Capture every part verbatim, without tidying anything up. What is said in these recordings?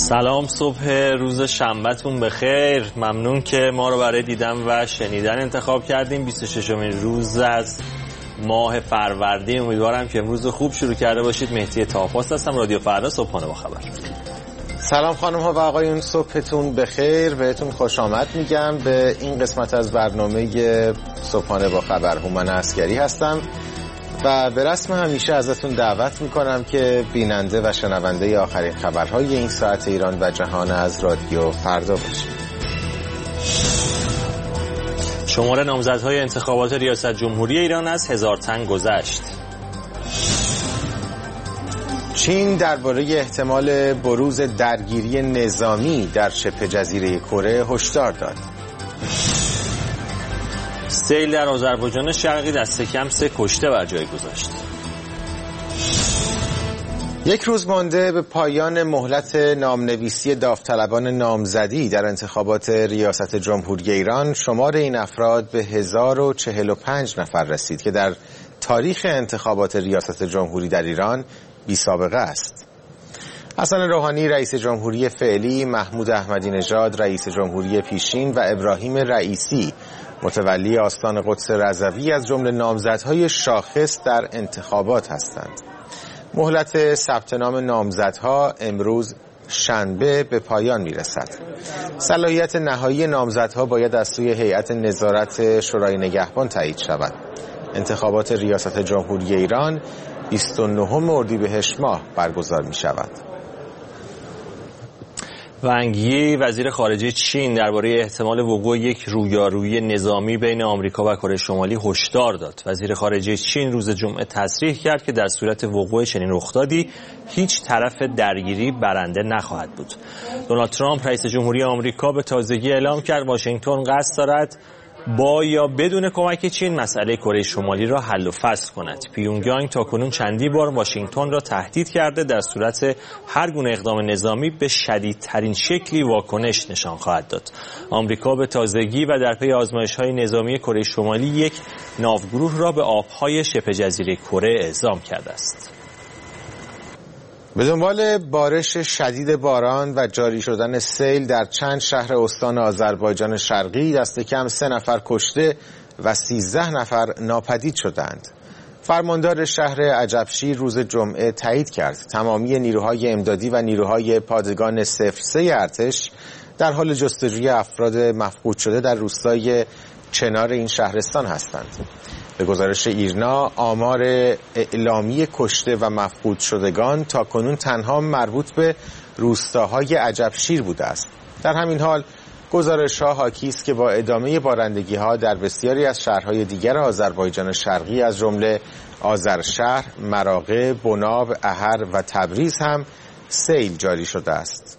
سلام، صبح روز شنبهتون بخیر. ممنون که ما رو برای دیدن و شنیدن انتخاب کردیم. بیست و ششمین روز از ماه فروردین. امیدوارم که امروز خوب شروع کرده باشید. مهدی طاه‌پاس هستم، رادیو فردا، صبحانه با خبر. سلام خانم ها و آقایون، صبحتون بخیر. بهتون خوش آمد میگم به این قسمت از برنامه صبحانه با خبر. هومن عسگری هستم و به رسم همیشه ازتون دعوت میکنم که بیننده و شنونده آخرین خبرهای این ساعت ایران و جهان از رادیو فردا باشید. شمار نامزدهای انتخابات ریاست جمهوری ایران از هزار تن گذشت. چین درباره احتمال بروز درگیری نظامی در شبه جزیره کره هشدار داد. سیل در آذربایجان شرقی دست کم سه کشته بر جای گذاشت. یک روز مانده به پایان مهلت نامنویسی داوطلبان نامزدی در انتخابات ریاست جمهوری ایران، شمار این افراد به هزار و چهل و پنج نفر رسید که در تاریخ انتخابات ریاست جمهوری در ایران بی سابقه است. حسن روحانی رئیس جمهوری فعلی، محمود احمدی نژاد رئیس جمهوری پیشین و ابراهیم رئیسی متولی آستان قدس رضوی از جمله نامزدهای شاخص در انتخابات هستند. مهلت ثبت نام نامزدها امروز شنبه به پایان میرسد. صلاحیت نهایی نامزدها باید از سوی هیئت نظارت شورای نگهبان تایید شود. انتخابات ریاست جمهوری ایران بیست و نهم اردیبهشت ماه برگزار می شود. ونگ یی وزیر خارجه چین درباره احتمال وقوع یک رویارویی نظامی بین آمریکا و کره شمالی هشدار داد. وزیر خارجه چین روز جمعه تصریح کرد که در صورت وقوع چنین رخدادی هیچ طرف درگیری برنده نخواهد بود. دونالد ترامپ رئیس جمهوری آمریکا به تازگی اعلام کرد واشنگتن قصد دارد با یا بدون کمک چین مسئله کره شمالی را حل و فصل کند. پیونگیانگ تاکنون چندی بار واشنگتن را تهدید کرده در صورت هر گونه اقدام نظامی به شدیدترین شکلی واکنش نشان خواهد داد. آمریکا به تازگی و در پی آزمایش‌های نظامی کره شمالی یک ناوگروه را به آب‌های شبه جزیره کره اعزام کرده است. به دنبال بارش شدید باران و جاری شدن سیل در چند شهر استان آذربایجان شرقی دست کم سه نفر کشته و سیزده نفر ناپدید شدند. فرماندار شهر عجبشیر روز جمعه تایید کرد تمامی نیروهای امدادی و نیروهای پادگان صفر سه ارتش در حال جستجوی افراد مفقود شده در روستای چنار این شهرستان هستند. به گزارش ایرنا آمار اعلامی کشته و مفقود شدگان تاکنون تنها مربوط به روستاهای عجبشیر بوده است. در همین حال گزارش‌ها حاکی است که با ادامه بارندگی‌ها در بسیاری از شهرهای دیگر آذربایجان شرقی از جمله آذرشهر، مراغه، بناب، احر و تبریز هم سیل جاری شده است.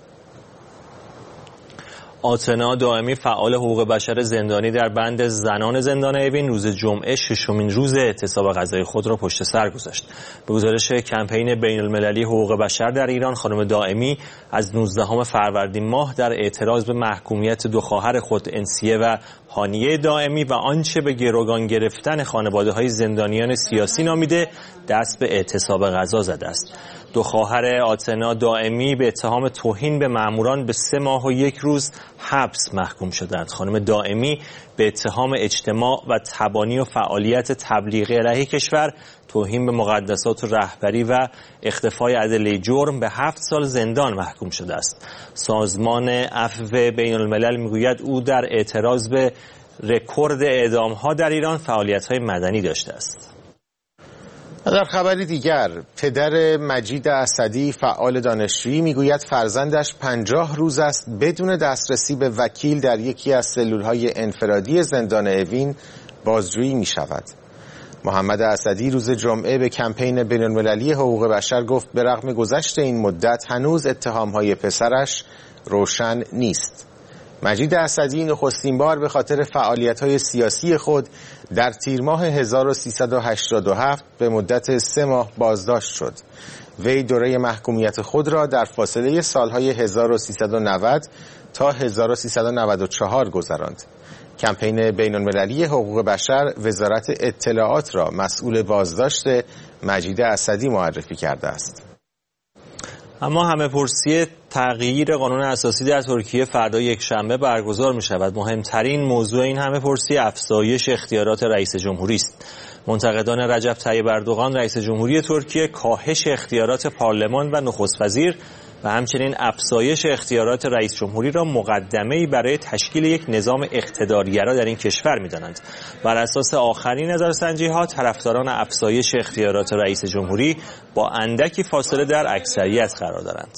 آتنا دائمی فعال حقوق بشر زندانی در بند زنان زندان اوین روز جمعه ششمین روز اعتصاب غذایی خود را پشت سر گذاشت. به گزارش کمپین بین المللی حقوق بشر در ایران، خانم دائمی از نوزدهم فروردین ماه در اعتراض به محکومیت دو خواهر خود انسیه و هانیه دائمی و آنچه به گروگان گرفتن خانواده‌های زندانیان سیاسی نامیده دست به اعتصاب غذا زده است. دو خواهر آتنا دائمی به اتهام توهین به ماموران به سه ماه و یک روز حبس محکوم شدند. خانم دائمی به اتهام اجتماع و تبانی و فعالیت تبلیغی علیه کشور، توهین به مقدسات و رهبری و اختفای ادله جرم به هفت سال زندان محکوم شده است. سازمان عفو بین الملل میگوید او در اعتراض به رکورد اعدام‌ها در ایران فعالیت‌های مدنی داشته است. در خبری دیگر، پدر مجید اسدی فعال دانشجویی میگوید فرزندش پنجاه روز است بدون دسترسی به وکیل در یکی از سلولهای انفرادی زندان اوین بازجویی می شود. محمد اسدی روز جمعه به کمپین بین‌المللی حقوق بشر گفت به رغم گذشت این مدت هنوز اتهامهای پسرش روشن نیست. مجید اسدی نخستین بار به خاطر فعالیت‌های سیاسی خود در تیر ماه هزار و سیصد و هشتاد و هفت به مدت سه ماه بازداشت شد. وی دوره محکومیت خود را در فاصله سالهای هزار و سیصد و نود تا هزار و سیصد و نود و چهار گذراند. کمپین بین‌المللی حقوق بشر وزارت اطلاعات را مسئول بازداشت مجید اسدی معرفی کرده است. اما همه پرسی تغییر قانون اساسی در ترکیه فردا یکشنبه برگزار می شود. مهمترین موضوع این همه پرسی افزایش اختیارات رئیس جمهوری است. منتقدان رجب طیب اردوغان رئیس جمهوری ترکیه کاهش اختیارات پارلمان و نخست وزیر و همچنین افزایش اختیارات رئیس جمهوری را مقدمه‌ای برای تشکیل یک نظام اقتدارگرا در این کشور می‌دانند. بر اساس آخرین نظرسنجی‌ها طرفداران افزایش اختیارات رئیس جمهوری با اندکی فاصله در اکثریت قرار دارند.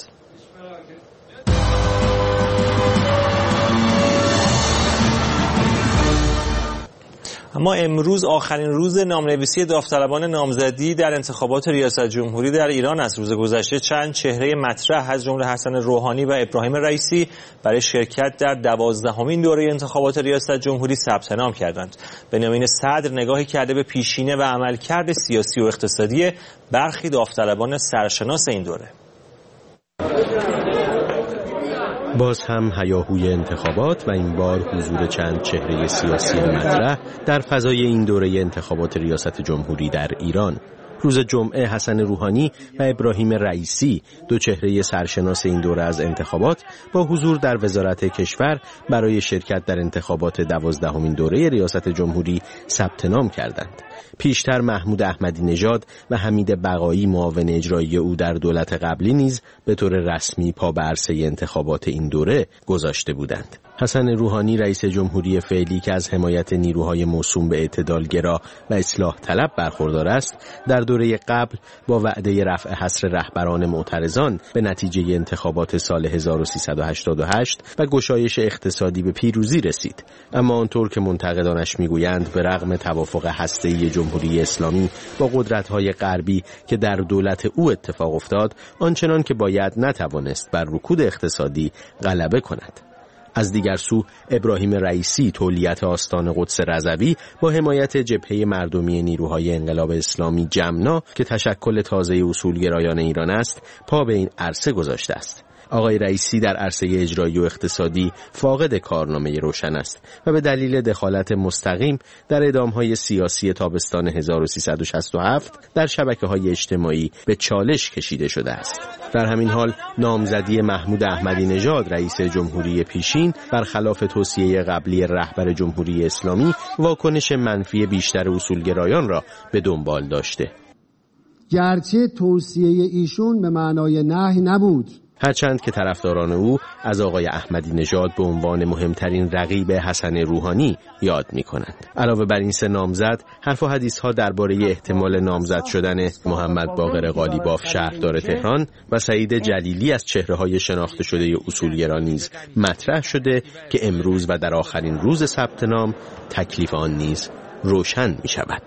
اما امروز آخرین روز نامنویسی داوطلبان نامزدی در انتخابات ریاست جمهوری در ایران است. روز گذشته چند چهره مطرح از جمله حسن روحانی و ابراهیم رئیسی برای شرکت در دوازدهمین دوره انتخابات ریاست جمهوری ثبت نام کردند. بنیامین صدر نگاهی کرده به پیشینه و عملکرد سیاسی و اقتصادی برخی داوطلبان سرشناس این دوره. باز هم هیاهوی انتخابات و این بار حضور چند چهره سیاسی مطرح در فضای این دوره انتخابات ریاست جمهوری در ایران. روز جمعه حسن روحانی و ابراهیم رئیسی دو چهره سرشناس این دوره از انتخابات با حضور در وزارت کشور برای شرکت در انتخابات دوازدهمین دوره ریاست جمهوری ثبت نام کردند. پیشتر محمود احمدی نژاد و حمید بقایی معاون اجرایی او در دولت قبلی نیز به طور رسمی پا به عرصه انتخابات این دوره گذاشته بودند. حسن روحانی رئیس جمهوری فعلی که از حمایت نیروهای موسوم به اعتدالگرا و اصلاح طلب برخوردار است، در دوره قبل با وعده رفع حصر رهبران معترضان به نتیجه انتخابات سال هزار و سیصد و هشتاد و هشت و گشایش اقتصادی به پیروزی رسید. اما آنطور که منتقدانش میگویند به رغم توافق هسته‌ای جمهوری اسلامی با قدرت‌های غربی که در دولت او اتفاق افتاد، آنچنان که باید نتوانست بر رکود اقتصادی غلبه کند. از دیگر سو ابراهیم رئیسی تولیت آستان قدس رضوی با حمایت جبهه مردمی نیروهای انقلاب اسلامی جمنا که تشکل تازه اصولگرایان ایران است پا به این عرصه گذاشته است. آقای رئیسی در عرصه اجرایی و اقتصادی فاقد کارنامه روشن است و به دلیل دخالت مستقیم در اعدام‌های سیاسی تابستان هزار و سیصد و شصت و هفت در شبکه‌های اجتماعی به چالش کشیده شده است. در همین حال نامزدی محمود احمدی نژاد رئیس جمهوری پیشین برخلاف توصیه قبلی رهبر جمهوری اسلامی واکنش منفی بیشتر اصولگرایان را به دنبال داشته. گرچه توصیه ایشون به معنای نهی نبود، هرچند که طرفداران او از آقای احمدی نژاد به عنوان مهمترین رقیب حسن روحانی یاد می‌کنند. علاوه بر این سه نامزد، حرف و حدیث‌ها درباره احتمال نامزد شدن محمد باقر قالیباف شهردار تهران و سعید جلیلی از چهره‌های شناخته شده اصولگرا نیز مطرح شده که امروز و در آخرین روز ثبت نام تکلیف آن نیز روشن می‌شود.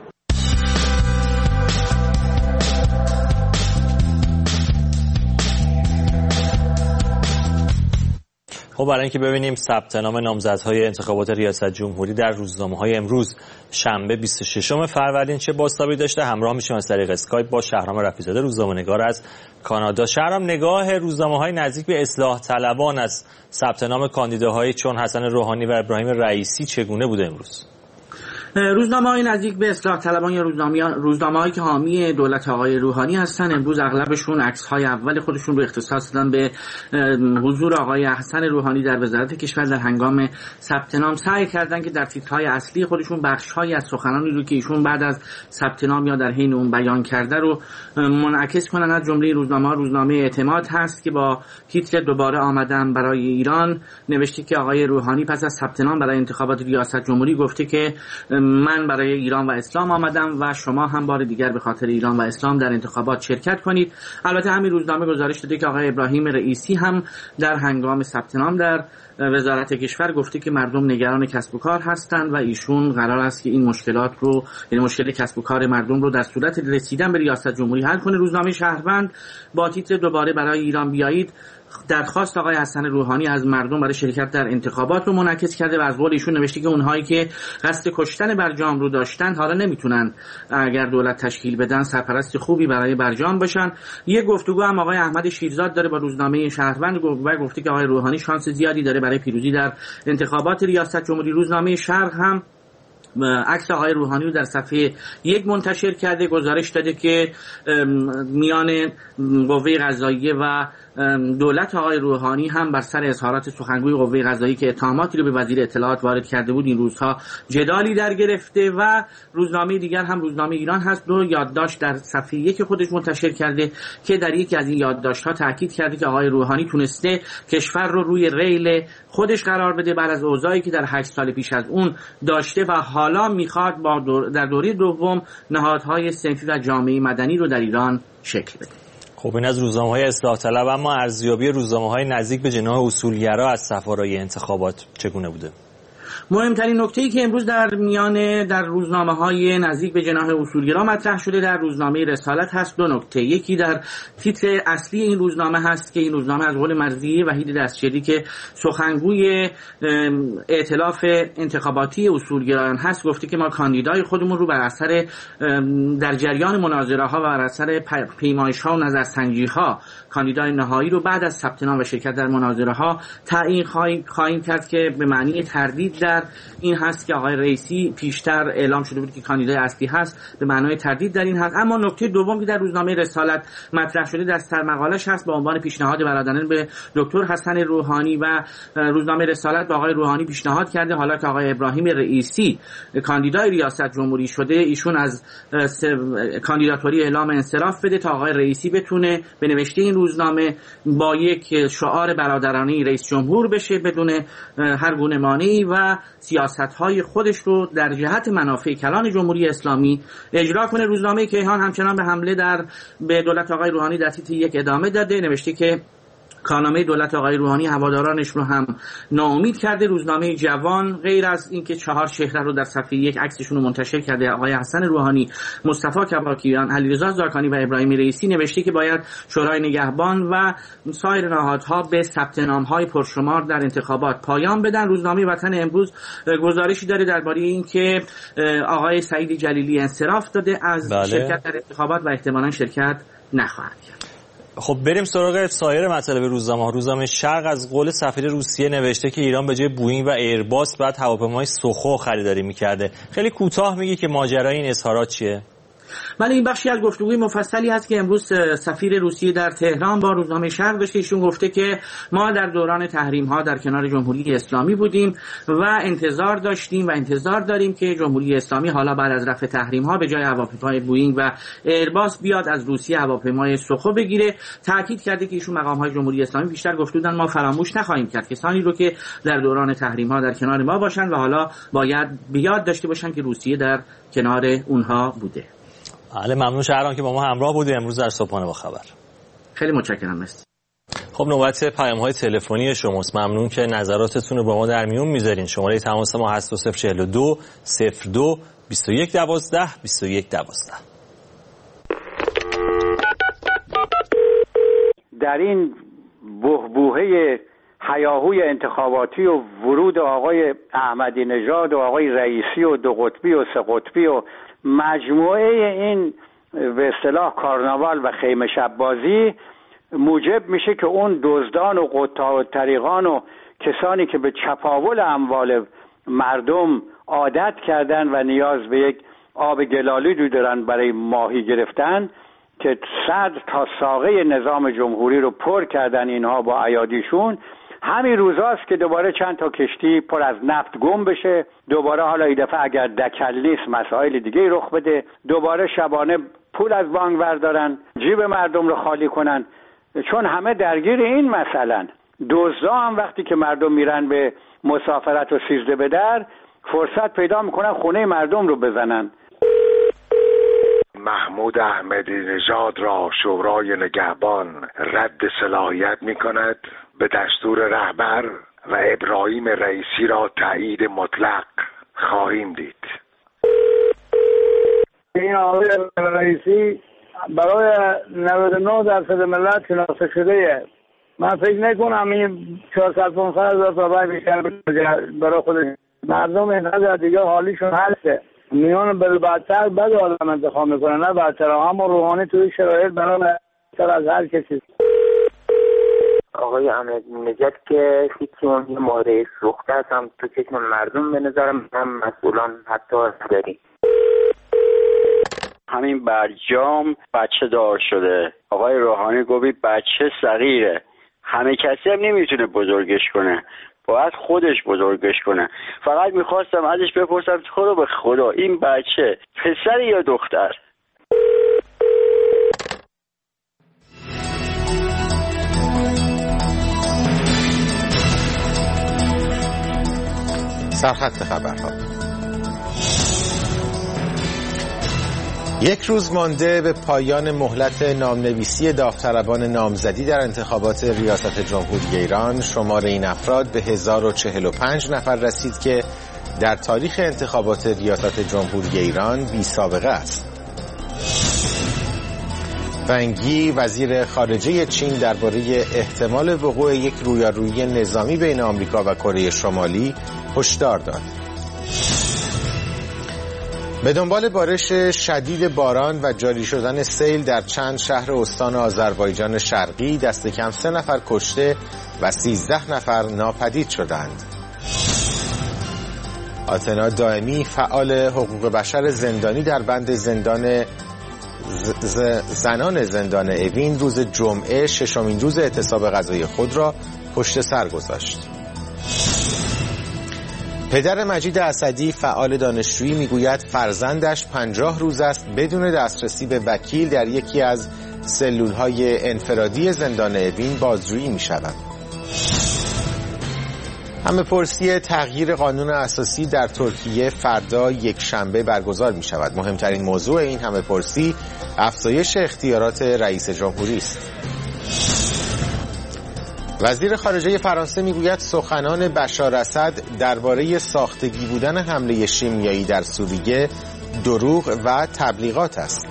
خب برای اینکه ببینیم ثبت نام نامزدهای انتخابات ریاست جمهوری در روزنامه‌های امروز شنبه بیست و ششم فروردین چه بازتابی داشته، همراه میشیم از طریق اسکایپ با شهرام رفیع‌زاده روزنامه‌نگار از کانادا. شهرام، نگاه روزنامه‌های نزدیک به اصلاح طلبان از ثبت نام کاندیداهایی چون حسن روحانی و ابراهیم رئیسی چگونه بوده امروز؟ روزنامه‌های نزدیک به اصلاح طلبان یا روزنامه‌هایی که حامی دولت آقای روحانی هستن امروز اغلبشون عکس‌های اول خودشون رو اختصاص دادن به حضور آقای حسن روحانی در وزارت کشور در هنگام ثبت نام. سعی کردن که در تیترهای اصلی خودشون بخش‌هایی از سخنانی رو که ایشون بعد از ثبت نام یا در حین اون بیان کرده رو منعکس کنن. از جمله روزنامه‌ها روزنامه اعتماد هست که با تیتر دوباره آمدن برای ایران نوشته که آقای روحانی پس از ثبت نام برای انتخابات ریاست جمهوری گفته که من برای ایران و اسلام آمدم و شما هم بار دیگر به خاطر ایران و اسلام در انتخابات شرکت کنید. البته همین روزنامه گزارش داده که آقای ابراهیم رئیسی هم در هنگام ثبت نام در وزارت کشور گفته که مردم نگران کسب و کار هستند و ایشون قرار است که این مشکلات رو، یعنی مشکل کسب و کار مردم رو در صورت رسیدن به ریاست جمهوری حل کنه. روزنامه شهروند با تیتر دوباره برای ایران بیایید درخواست آقای حسن روحانی از مردم برای شرکت در انتخابات رو منعکس کرده و از قول ایشون نوشته که اونهایی که قصد کشتن برجام رو داشتن حالا نمیتونن اگر دولت تشکیل بدن سرپرست خوبی برای برجام باشن. یه گفتگو هم آقای احمد شیرزاد داره با روزنامه شهروند و گفته که آقای روحانی شانس زیادی داره برای پیروزی در انتخابات ریاست جمهوری. روزنامه شرق هم عکس آقای روحانی رو در صفحه یک منتشر کرده. گزارش داده که میان قوه قضاییه و دولت آقای روحانی هم بر سر اظهارات سخنگوی قوه قضاییه که اتهاماتی رو به وزیر اطلاعات وارد کرده بود این روزها جدالی در گرفته و روزنامه دیگر هم روزنامه ایران هست دو یادداشت در صفحه یک خودش منتشر کرده که در یکی از این یادداشت‌ها تاکید کرده که آقای روحانی تونسته کشور رو روی ریل خودش قرار بده بعد از اوضاعی که در هشت سال پیش از اون داشته و حالا میخواد با دور در دوره دوم نهادهای صنفی و جامعه مدنی رو در ایران شکل بده. خب این از روزنامه‌های اصلاح طلب، اما ارزیابی روزنامه‌های نزدیک به جناح اصولگرا از صفارای انتخابات چگونه بوده؟ مهمترین نکته‌ای که امروز در میان در روزنامه‌های نزدیک به جناح اصولگرا مطرح شده در روزنامه رسالت هست. دو نکته، یکی در تیتر اصلی این روزنامه هست که این روزنامه از قول مرضیه وحید دستشری که سخنگوی ائتلاف انتخاباتی اصولگرایان هست گفته که ما کاندیدای خودمون رو بر اثر در جریان مناظره‌ها و بر اثر پیمایش‌ها و نظرسنجی‌ها کاندیدای نهایی رو بعد از ثبت نام و شرکت در مناظره‌ها تعیین خواهیم کرد که به معنی تردید در این هست که آقای رئیسی پیشتر اعلام شده بود که کاندیدای اصلی هست، به معنای تردید در این هست. اما نکته دوم که در روزنامه رسالت مطرح شده در سرمقاله‌اش هست به عنوان پیشنهاد برادران به دکتر حسن روحانی و روزنامه رسالت به آقای روحانی پیشنهاد کرده حالا که آقای ابراهیم رئیسی کاندیدای ریاست جمهوری شده ایشون از کاندیداتوری اعلام انصراف بده تا آقای رئیسی بتونه به نوشته این روزنامه با یک شعار برادرانه رئیس جمهور بشه بدون هر گونه مانعی و سیاست‌های خودش رو در جهت منافع کلان جمهوری اسلامی اجرا کنه. روزنامه کیهان همچنان به حمله در به دولت آقای روحانی در تیتر یک ادامه داده، نوشته که کارنامه دولت آقای روحانی هوادارانش رو هم ناامید کرده. روزنامه جوان غیر از اینکه چهار چهره رو در صفحه یک عکسشون رو منتشر کرده آقای حسن روحانی، مصطفی کباکیان، علیرضا زاکانی و ابراهیم رئیسی، نوشته که باید شورای نگهبان و سایر نهادها به ثبت نام‌های پرشمار در انتخابات پایان بدن. روزنامه وطن امروز گزارشی داره درباره اینکه آقای سعید جلیلی انصراف داده از بله. شرکت در انتخابات و احتمالاً شرکت نخواهد کرد. خب بریم سراغ سایر مطالب روزنامه. روزنامه شرق از قول سفیر روسیه نوشته که ایران به جای بوئینگ و ایرباس بعد هواپیمای سوخو خریداری می‌کرده. خیلی کوتاه میگی که ماجرای این اظهارات چیه؟ ولی این بخشی از گفتگوی مفصلی هست که امروز سفیر روسیه در تهران با روزنامه شرق داشته. ایشون گفته که ما در دوران تحریم ها در کنار جمهوری اسلامی بودیم و انتظار داشتیم و انتظار داریم که جمهوری اسلامی حالا بعد از رفع تحریم ها به جای هواپیمای بوئینگ و ایرباس بیاد از روسیه هواپیمای سوخو بگیره. تاکید کرده که ایشون مقام های جمهوری اسلامی بیشتر گفته بودن ما فراموش نخواهیم کرد کسانی رو که در دوران تحریم ها در کنار ما باشن و حالا باید بیاد داشته باشن که روسیه در کنار اونها بوده. بله ممنون شهرام که با ما همراه بودی امروز در صبحانه با خبر. خیلی متشکرم. مرسی. خب نوبت پیام‌های تلفنی شماست. ممنون که نظراتتون رو با ما در میون میذارین. شماره تماس ما هست صفر چهل و دو صفر دو بیست و یک دوازده بیست و یک دوازده. در این بحبوحه هیاهوی انتخاباتی و ورود آقای احمدی نژاد و آقای رئیسی و دو قطبی و سه قطبی و مجموعه این به اصطلاح کارناوال و خیمه شب بازی موجب میشه که اون دزدان و قطاع طریقان و کسانی که به چپاول اموال مردم عادت کردن و نیاز به یک آب گلالی دارن برای ماهی گرفتن که صد تا ساقه نظام جمهوری رو پر کردن اینها با ایادیشون، همین روزاست که دوباره چند تا کشتی پر از نفت گم بشه، دوباره حالا این دفعه اگر دکل نیست مسائل دیگه رخ بده، دوباره شبانه پول از بانک بردارن جیب مردم رو خالی کنن، چون همه درگیر این مسئلن. دزدا هم وقتی که مردم میرن به مسافرت و سیزده به در فرصت پیدا میکنن خونه مردم رو بزنن. محمود احمدی نژاد را شورای نگهبان رد صلاحیت میکند، به دستور رهبر و ابراهیم رئیسی را تایید مطلق خواهیم دید. این آقای رئیسی برای نود و نه درصد ملت شناخته شده. من فکر نکنم این چهارصد پانصد هزار تا رای بیشتر برای خودش. مردم اینقدر دیگه حالیشون هسته، میان بدتر بد آدم انتخاب میکنن نه بدتر. اما روحانی توی شرایط برای تر از هر کسی. آقای احمدی‌نژاد که هیچی اون یه مورد سوخته است هم تو چشم مردم به نظرم هم مسئولان حتی نداری. همین برجام بچه دار شده، آقای روحانی گفت بچه صغیره، همه کسی هم نمیتونه بزرگش کنه، باید خودش بزرگش کنه. فقط میخواستم ازش بپرسم تو رو به خدا این بچه پسر یا دختر؟ سرخط خبرها. یک روز مانده به پایان مهلت نامنویسی داوطلبان نامزدی در انتخابات ریاست جمهوری ایران، شمار این افراد به هزار و چهل و پنج نفر رسید که در تاریخ انتخابات ریاست جمهوری ایران بی سابقه است. ونگ یی وزیر خارجه چین درباره احتمال وقوع یک رویارویی نظامی بین آمریکا و کره شمالی هشدار داد. به دنبال بارش شدید باران و جاری شدن سیل در چند شهر استان آذربایجان شرقی دست کم سه نفر کشته و سیزده نفر ناپدید شدند. آتنا دائمی فعال حقوق بشر زندانی در بند زندان زنان زندان اوین روز جمعه ششمین روز اعتصاب غذای خود را پشت سر گذاشت. پدر مجید اسدی فعال دانشجویی میگوید فرزندش پنجاه روز است بدون دسترسی به وکیل در یکی از سلولهای انفرادی زندان اوین بازجویی می شود. همه‌پرسی تغییر قانون اساسی در ترکیه فردا یک شنبه برگزار می شود. مهمترین موضوع این همه‌پرسی افزایش اختیارات رئیس جمهوری است. وزیر خارجه فرانسه میگوید سخنان بشار اسد درباره ساختگی بودن حمله شیمیایی در سوریه دروغ و تبلیغات است.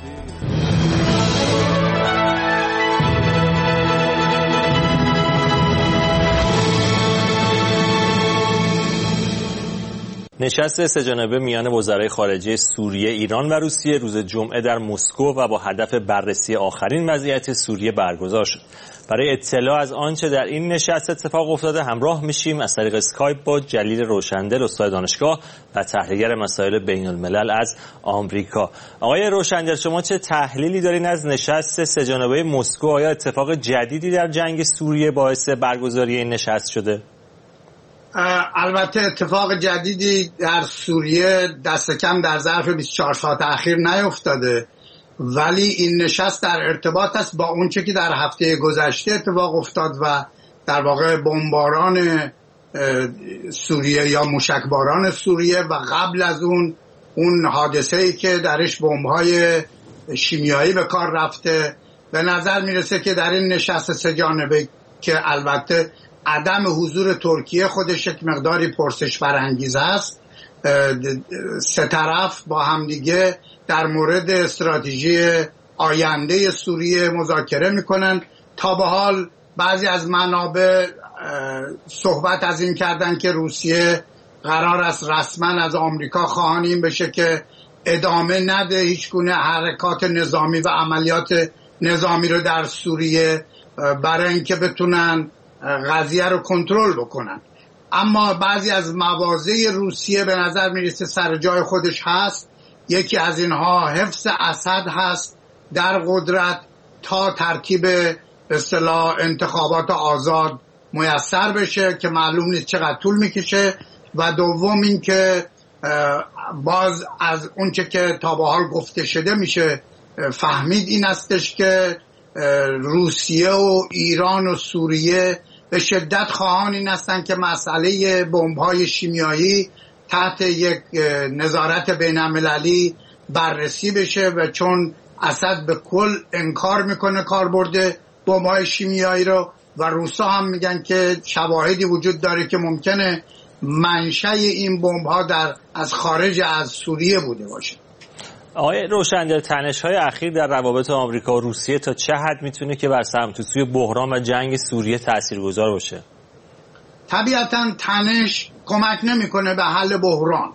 نشست سه‌جانبه میان وزرای خارجه سوریه، ایران و روسیه روز جمعه در مسکو و با هدف بررسی آخرین وضعیت سوریه برگزار شد. برای اطلاع از آنچه در این نشست اتفاق افتاده همراه میشیم از طریق اسکایپ با جلیل روشندل، استاد دانشگاه و تحلیلگر مسائل بین الملل از آمریکا. آقای روشندل، شما چه تحلیلی دارین از نشست سه‌جانبه مسکو؟ آیا اتفاق جدیدی در جنگ سوریه باعث برگزاری این نشست شده؟ البته اتفاق جدیدی در سوریه دست کم در ظرف بیست و چهار ساعت اخیر نیفتاده، ولی این نشست در ارتباط است با اون چه که در هفته گذشته اتفاق افتاد و در واقع بمباران سوریه یا موشکباران سوریه و قبل از اون اون حادثه‌ای که درش بمب‌های شیمیایی به کار رفته. به نظر میرسه که در این نشست سه‌جانبه که البته عدم حضور ترکیه خودش یک مقداری پرسش برانگیز است، سه طرف با همدیگه در مورد استراتژی آینده سوریه مذاکره میکنن. تا به حال بعضی از منابع صحبت از این کردن که روسیه قرار است رسما از آمریکا خواهان این بشه که ادامه نده هیچ گونه حرکات نظامی و عملیات نظامی رو در سوریه برای اینکه بتونن قضیه رو کنترل بکنن. اما بعضی از مواضع روسیه به نظر میرسه سر جای خودش هست. یکی از اینها حفظ اسد هست در قدرت تا ترتیب به اصطلاح انتخابات آزاد میسر بشه که معلوم نیست چقدر طول میکشه، و دوم این که باز از اونچه که تا به حال گفته شده میشه فهمید این استش که روسیه و ایران و سوریه به شدت خواهان این هستن که مسئله بمب‌های شیمیایی تحت یک نظارت بین‌المللی بررسی بشه، و چون اسد به کل انکار میکنه کاربرد بمب‌های شیمیایی رو و روسا هم میگن که شواهدی وجود داره که ممکنه منشأ این بمب‌ها در از خارج از سوریه بوده باشه. آقای روشندل، تنش‌های اخیر در روابط آمریکا و روسیه تا چه حد میتونه که بر سمت‌وسوی بحران و جنگ سوریه تاثیرگذار باشه؟ طبیعتاً تنش کمک نمیکنه به حل بحران.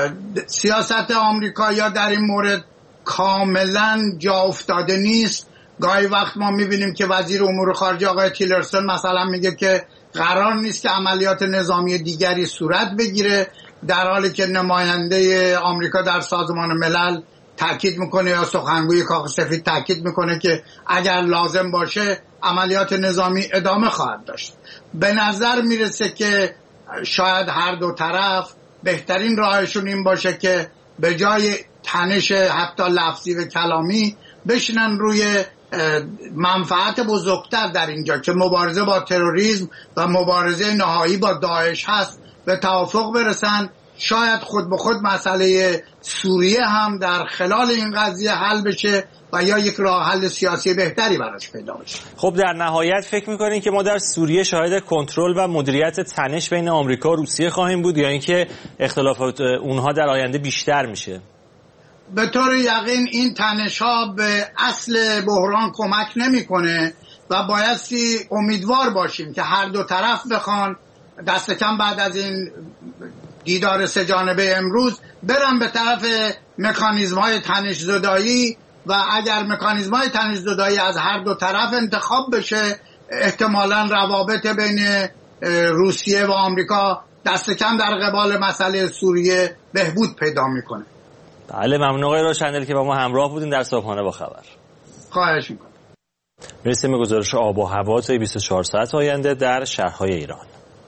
سیاست آمریکا یا در این مورد کاملاً جا افتاده نیست گاهی وقت ما میبینیم که وزیر امور خارجه آقای تیلرسون مثلا میگه که قرار نیست که عملیات نظامی دیگری صورت بگیره، در حالی که نماینده آمریکا در سازمان ملل تاکید میکنه یا سخنگوی کاخ سفید تاکید میکنه که اگر لازم باشه عملیات نظامی ادامه خواهد داشت. به نظر میرسه که شاید هر دو طرف بهترین راهشون این باشه که به جای تنش حتی لفظی و کلامی بشینن روی منفعت بزرگتر در اینجا که مبارزه با تروریسم و مبارزه نهایی با داعش هست به توافق برسن. شاید خود به خود مسئله سوریه هم در خلال این قضیه حل بشه و یا یک راه حل سیاسی بهتری براش پیدا بشه. خب در نهایت فکر می‌کنین که ما در سوریه شاهد کنترل و مدیریت تنش بین آمریکا و روسیه خواهیم بود یا اینکه اختلافات اونها در آینده بیشتر میشه؟ به طور یقین این تنش‌ها به اصل بحران کمک نمی‌کنه و بایستی امیدوار باشیم که هر دو طرف بخوان دست کم بعد از این دیدار سه جانبه امروز برن به طرف مکانیزم‌های تنش زدایی و اگر مکانیزم‌های تنش زدایی از هر دو طرف انتخاب بشه احتمالاً روابط بین روسیه و آمریکا دست کم در قبال مسئله سوریه بهبود پیدا میکنه. بله ممنون آقای روشندل که با ما همراه بودین در صبحانه با خبر. خواهش میکنم. میرسیم به گزارش آب و هوا تا بیست و چهار ساعت آینده در شهرهای ایران.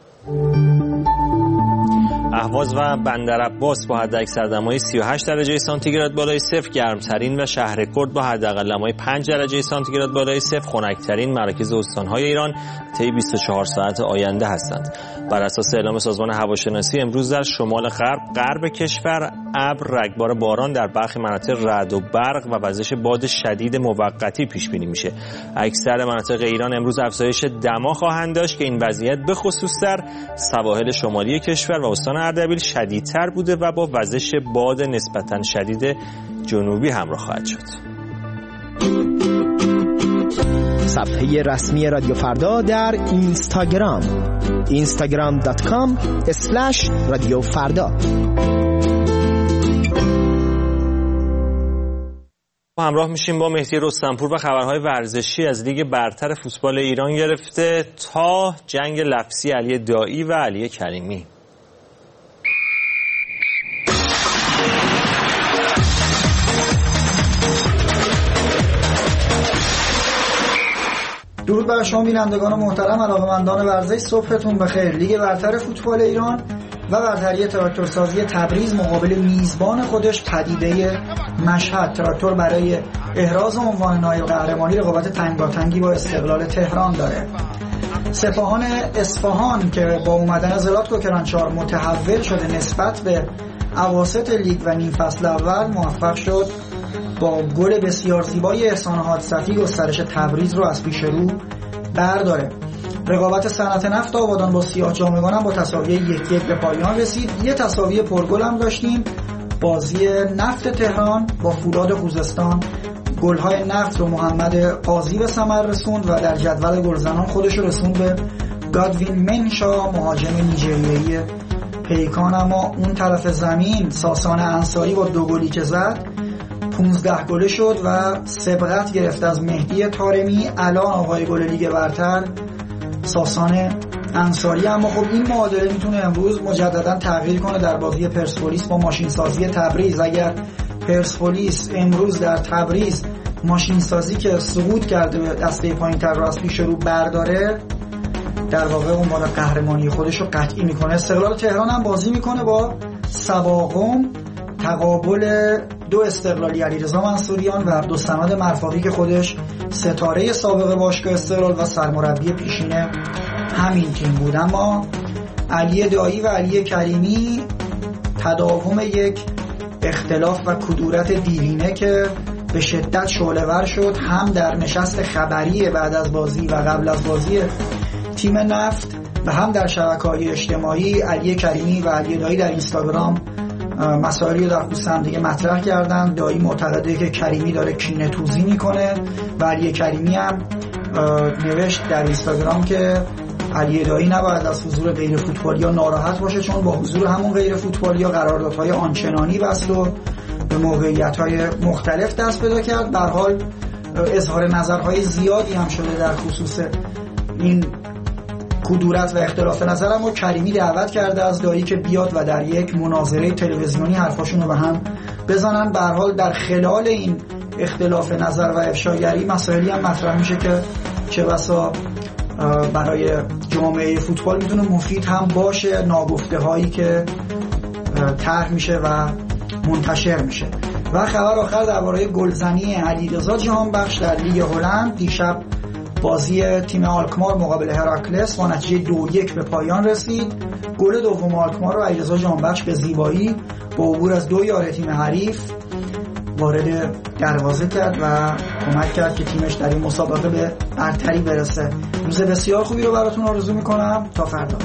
اهواز و بندرعباس با حداکثر دمای سی و هشت درجه سانتیگراد بالای صفر گرمترین و شهر کرد با حداقل دمای پنج درجه سانتیگراد بالای صفر خنک‌ترین مراکز استان‌های ایران طی بیست و چهار ساعت آینده هستند. بر اساس اعلام سازمان هواشناسی امروز در شمال غرب غرب کشور ابر، رگبار باران در برخی مناطق رعد و برق و وزش باد شدید موقتی پیش بینی میشه. اکثر مناطق ایران امروز افزایش دما خواهند داشت که این وضعیت به خصوص در سواحل شمالی کشور و استان اردبیل شدیدتر بوده و با وزش باد نسبتاً شدید جنوبی همراه خواهد شد. صفحه رسمی رادیو فردا در اینستاگرام اینستاگرام دات کام اسلش رادیو فردا. همراه میشیم با مهدی رستمپور و خبرهای ورزشی از لیگ برتر فوتبال ایران گرفته تا جنگ لفظی علی دایی و علی کریمی. درود بر شما بینندگان محترم، علاقه‌مندان ورزش، صبحتون بخیر. لیگ برتر فوتبال ایران و برتری تراکتورسازی تبریز مقابل میزبان خودش پدیده مشهد تراکتور برای احراز عنوان نایب قهرمانی رقابت تنگاتنگی با استقلال تهران داره. سپاهان اصفهان که با اومدن زلاتکو کرانچار متحول شده نسبت به اواسط لیگ و نیم فصل اول موفق شد با گل بسیار زیبای احسان حادثتی گسترش تبریز رو از پیش رو برداره. رقابت صنعت نفت آبادان با سیاه جامگان هم با تساوی یک یک به پایان رسید. یه تساوی پرگل هم داشتیم، بازی نفت تهران با فولاد خوزستان. گل‌های نفت رو محمد قاضی به ثمر رسوند و در جدول گلزنان خودش رو رسوند به گادوین منشا مهاجم نیجریه‌ای پیکان. اما اون طرف زمین ساسان انصاری با دو گلی که زد پونزده گله شد و سبقت گرفت از مهدی طارمی. الان آقای گل لیگ برتر ساسان انصاری. اما خب این معادله میتونه امروز مجددا تغییر کنه در بازی پرسپولیس با ماشینسازی تبریز. اگر پرسپولیس امروز در تبریز ماشینسازی که سقوط کرده به دسته پایین‌تر رو از پیش رو برداره، در واقع عنوان قهرمانی خودش رو قطعی میکنه. استقلال تهران هم بازی میکنه با سباقم، تقابل دو استقلالی علیرضا منصوریان و عبدالصمد مرفاقی که خودش ستاره سابق باشگاه استقلال و سرمربی پیشین همین تیم بود. اما علی دایی و علی کریمی تداوم یک اختلاف و کدورت دیرینه که به شدت شعله‌ور شد، هم در نشست خبری بعد از بازی و قبل از بازی تیم نفت و هم در شبکه‌های اجتماعی. علی کریمی و علی دایی در اینستاگرام مسائلی رو در خصوص هم دیگه مطرح کردن. دایی معتقده که کریمی داره کینه توزی میکنه و علی کریمی هم نوشت در اینستاگرام که علی دایی نباید از حضور غیر فوتبالیا ناراحت باشه، چون با حضور همون غیر فوتبالیا قراردادهای آنچنانی بست و به موقعیت‌های مختلف دست پیدا کرد. به هر حال اظهار نظرهای زیادی هم شده در خصوص این کدورت و اختلاف نظرم و کریمی دعوت کرده از دایی که بیاد و در یک مناظره تلویزیونی حرفاشون رو به هم بزنن. به هر حال در خلال این اختلاف نظر و افشاگری مسائلی هم مطرح میشه که چه بسا برای جامعه فوتبال میتونه مفید هم باشه، ناگفته هایی که طرح میشه و منتشر میشه. و خبر آخر درباره گلزنی علیرضا جهانبخش در لیگ هلند. دیشب بازی تیم آلکمار مقابل هراکلس با نتیجه دو یک به پایان رسید. گل دوم آلکمار رو علیرضا جهانبخش به زیبایی با عبور از دو یار تیم حریف وارد دروازه کرد و کمک کرد که تیمش در این مسابقه به برتری برسه. روز بسیار خوبی رو براتون آرزو میکنم. تا فردا.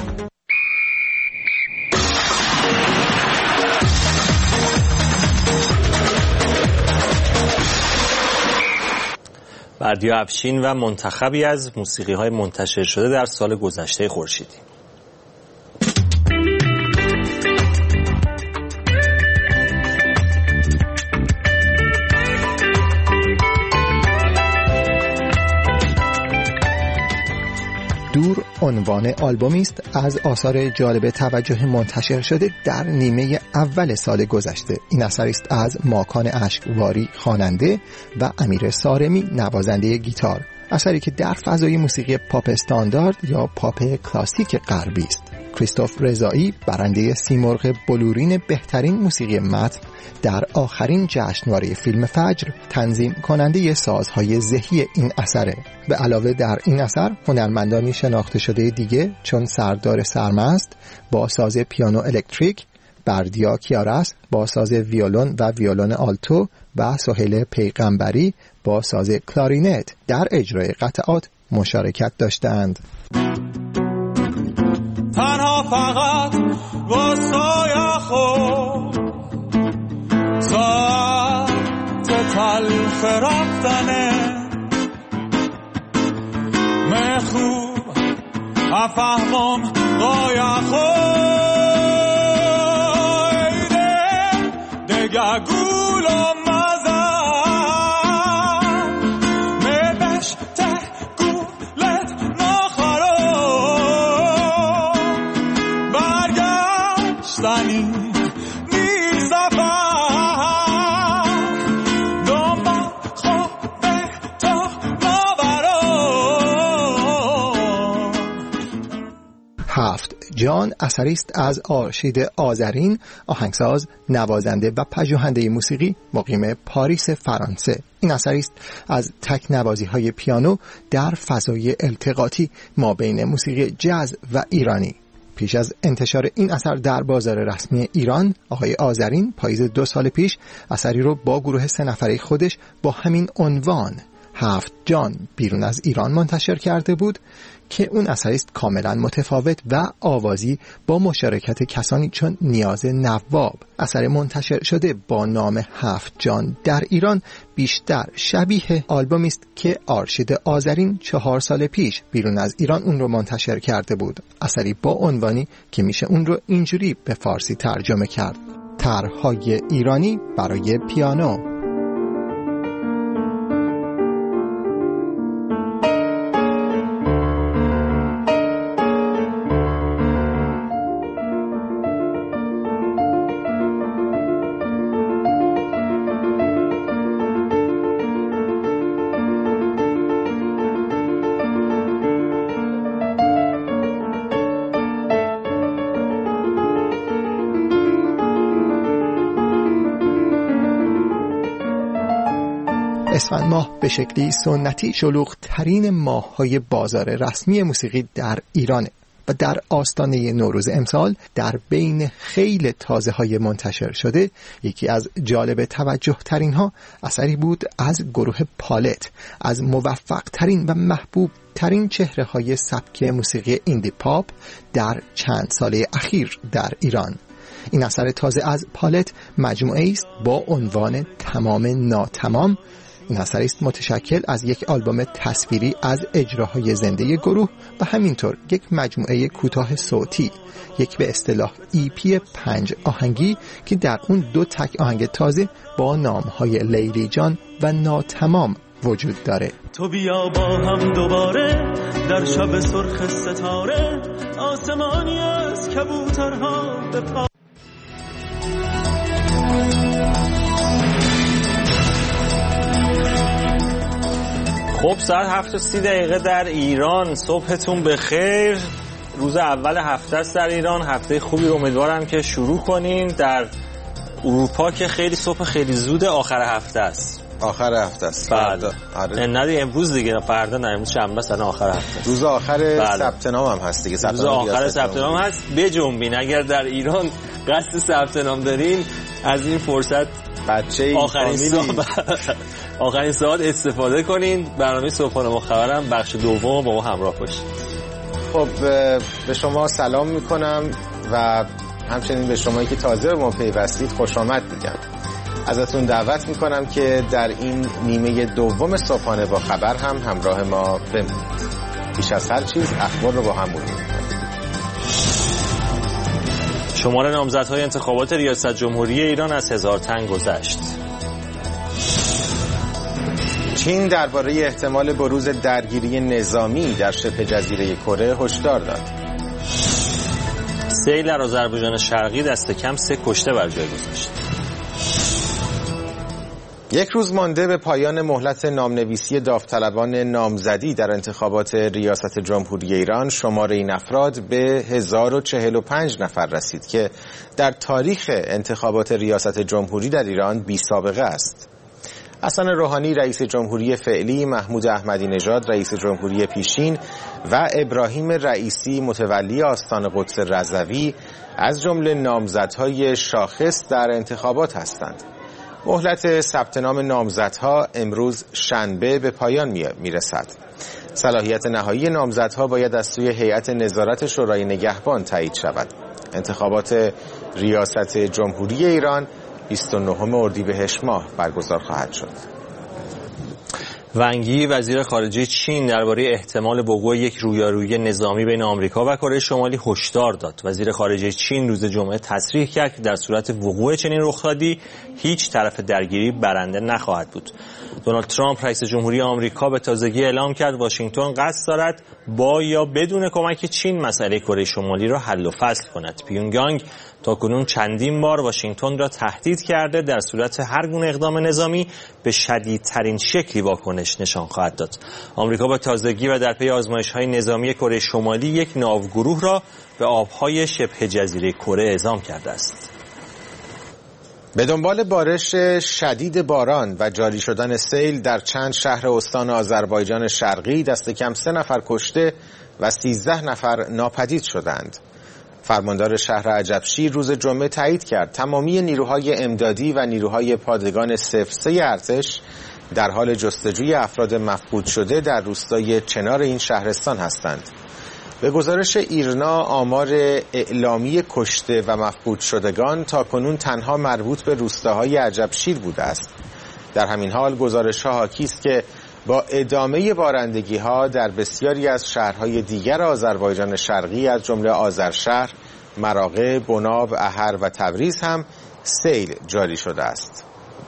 بردیا افشین و منتخبی از موسیقی‌های منتشر شده در سال گذشته خورشیدی. دور عنوان آلبومی است از آثار جالب توجه منتشر شده در نیمه اول سال گذشته. این اثر است از ماکان اشکواری خواننده و امیر سارمی نوازنده گیتار، اثری که در فضای موسیقی پاپ استاندارد یا پاپ کلاسیک غربی است. کریستوف رضایی برنده سیمرغ بلورین بهترین موسیقی متن در آخرین جشنواره فیلم فجر تنظیم کننده سازهای ذهی این اثره. به علاوه در این اثر هنرمندانی شناخته شده دیگه چون سردار سرمست با ساز پیانو الکتریک، بردیا کیارس با ساز ویولون و ویولون آلتو و سهیل پیغمبری با ساز کلارینت در اجرای قطعات مشارکت داشتند. تنها فقط واسای خود ساعت تلخ رفتنه مخوب افهمم قای خویده دگه گولم مزن مبش ته گولت نخورم برگشتنی نیل زفر دنبال خوبه تا نبرم. هفت جان اثری است از آرشید آذرین، آهنگساز، نوازنده و پژوهنده موسیقی مقیم پاریس فرانسه. این اثری است از تک نوازی‌های پیانو در فضای التقاطی مابین موسیقی جاز و ایرانی. پیش از انتشار این اثر در بازار رسمی ایران، آقای آذرین پاییز دو سال پیش اثری رو با گروه سه نفره خودش با همین عنوان هفت جان بیرون از ایران منتشر کرده بود که اون اثری است کاملا متفاوت و آوازی با مشارکت کسانی چون نیاز نواب. اثر منتشر شده با نام هفت جان در ایران بیشتر شبیه آلبومی است که آرشید آذرین چهار سال پیش بیرون از ایران اون رو منتشر کرده بود. اثری با عنوانی که میشه اون رو اینجوری به فارسی ترجمه کرد: طرح‌های ایرانی برای پیانو. اسفند ماه به شکلی سنتی شلوغ ترین ماه‌های بازار رسمی موسیقی در ایرانه و در آستانه نوروز امسال در بین خیل تازه‌های منتشر شده یکی از جالب توجه ترین ها اثری بود از گروه پالت، از موفق ترین و محبوب ترین چهره های سبک موسیقی ایندی پاپ در چند ساله اخیر در ایران. این اثر تازه از پالت مجموعه است با عنوان تمام ناتمام. این اثر است متشکل از یک آلبوم تصویری از اجراهای زنده گروه و همینطور یک مجموعه کوتاه صوتی، یک به اصطلاح ای پی پنج آهنگی که در اون دو تک آهنگ تازه با نامهای لیلی جان و ناتمام وجود داره. تو بیا با هم دوباره در شب سرخ ستاره، آسمانی از کبوترها به پا. خب ساعت هفت و سی دقیقه در ایران. صبحتون بخیر. روز اول هفته است در ایران. هفته خوبی رو امیدوارم که شروع کنین. در اروپا که خیلی صبح خیلی زود آخر هفته است. آخر هفته است. بله. نه دیگه امروز دیگه، فردا نه، امروز شنبه است، آخر هفته. روز آخر بله. ثبت نام هم هست دیگه. روز آخر ثبت نام هست. بجنبین اگر در ایران قصد ثبت نام دارین، از این فرصت بچه آخرین ساعت آخرین ساعت استفاده کنین. برنامه صبحانه با خبرم بخش دوم با ما همراه باشید. خب به شما سلام میکنم و همچنین به شمایی که تازه به ما پیوستید خوش آمد میگم. ازتون دعوت میکنم که در این نیمه دوم صبحانه با خبر هم همراه ما بمونید. بیش از هر چیز اخبار رو با هم مرور میکنیم. شمار نامزدهای انتخابات ریاست جمهوری ایران از هزار تن گذشت. چین درباره احتمال بروز درگیری نظامی در شبه جزیره کره هشدار داد. سیل در آذربایجان شرقی دست کم سه کشته بر جای گذاشت. یک روز مانده به پایان مهلت نامنویسی داوطلبان نامزدی در انتخابات ریاست جمهوری ایران، شمار این افراد به هزار و چهل و پنج نفر رسید که در تاریخ انتخابات ریاست جمهوری در ایران بی سابقه است. حسن روحانی رئیس جمهوری فعلی، محمود احمدی نژاد رئیس جمهوری پیشین و ابراهیم رئیسی متولی آستان قدس رضوی از جمله نامزدهای شاخص در انتخابات هستند. مهلت ثبت نام نامزدها امروز شنبه به پایان میرسد. صلاحیت نهایی نامزدها باید از سوی هیئت نظارت شورای نگهبان تایید شود. انتخابات ریاست جمهوری ایران بیست و نهم اردیبهشت ماه برگزار خواهد شد. ونگ یی وزیر خارجه چین درباره احتمال وقوع یک رویارویی نظامی بین آمریکا و کره شمالی هشدار داد. وزیر خارجه چین روز جمعه تصریح کرد که در صورت وقوع چنین رخدادی هیچ طرف درگیری برنده نخواهد بود. دونالد ترامپ رئیس جمهوری آمریکا به تازگی اعلام کرد واشنگتن قصد دارد با یا بدون کمک چین مسئله کره شمالی را حل و فصل کند. پیونگیانگ تاکنون چندین بار واشنگتن را تهدید کرده در صورت هر گونه اقدام نظامی به شدیدترین شکلی واکنش نشان خواهد داد. آمریکا با تازگی و در پی آزمایش‌های نظامی کره شمالی یک ناوگروه را به آب‌های شبه جزیره کره اعزام کرده است. به دنبال بارش شدید باران و جاری شدن سیل در چند شهر استان آذربایجان شرقی دست کم سه نفر کشته و سیزده نفر ناپدید شدند. فرماندار شهر عجبشیر روز جمعه تایید کرد تمامی نیروهای امدادی و نیروهای پادگان صفر سه ارتش در حال جستجوی افراد مفقود شده در روستای چنار این شهرستان هستند. به گزارش ایرنا آمار اعلامی کشته و مفقود شدگان تاکنون تنها مربوط به روستاهای عجبشیر بوده است. در همین حال گزارش‌ها حاکی است که با ادامه بارندگی‌ها در بسیاری از شهرهای دیگر آذربایجان شرقی از جمله آذرشهر، مراغه، بناب، احر و تبریز هم سیل جاری شده است.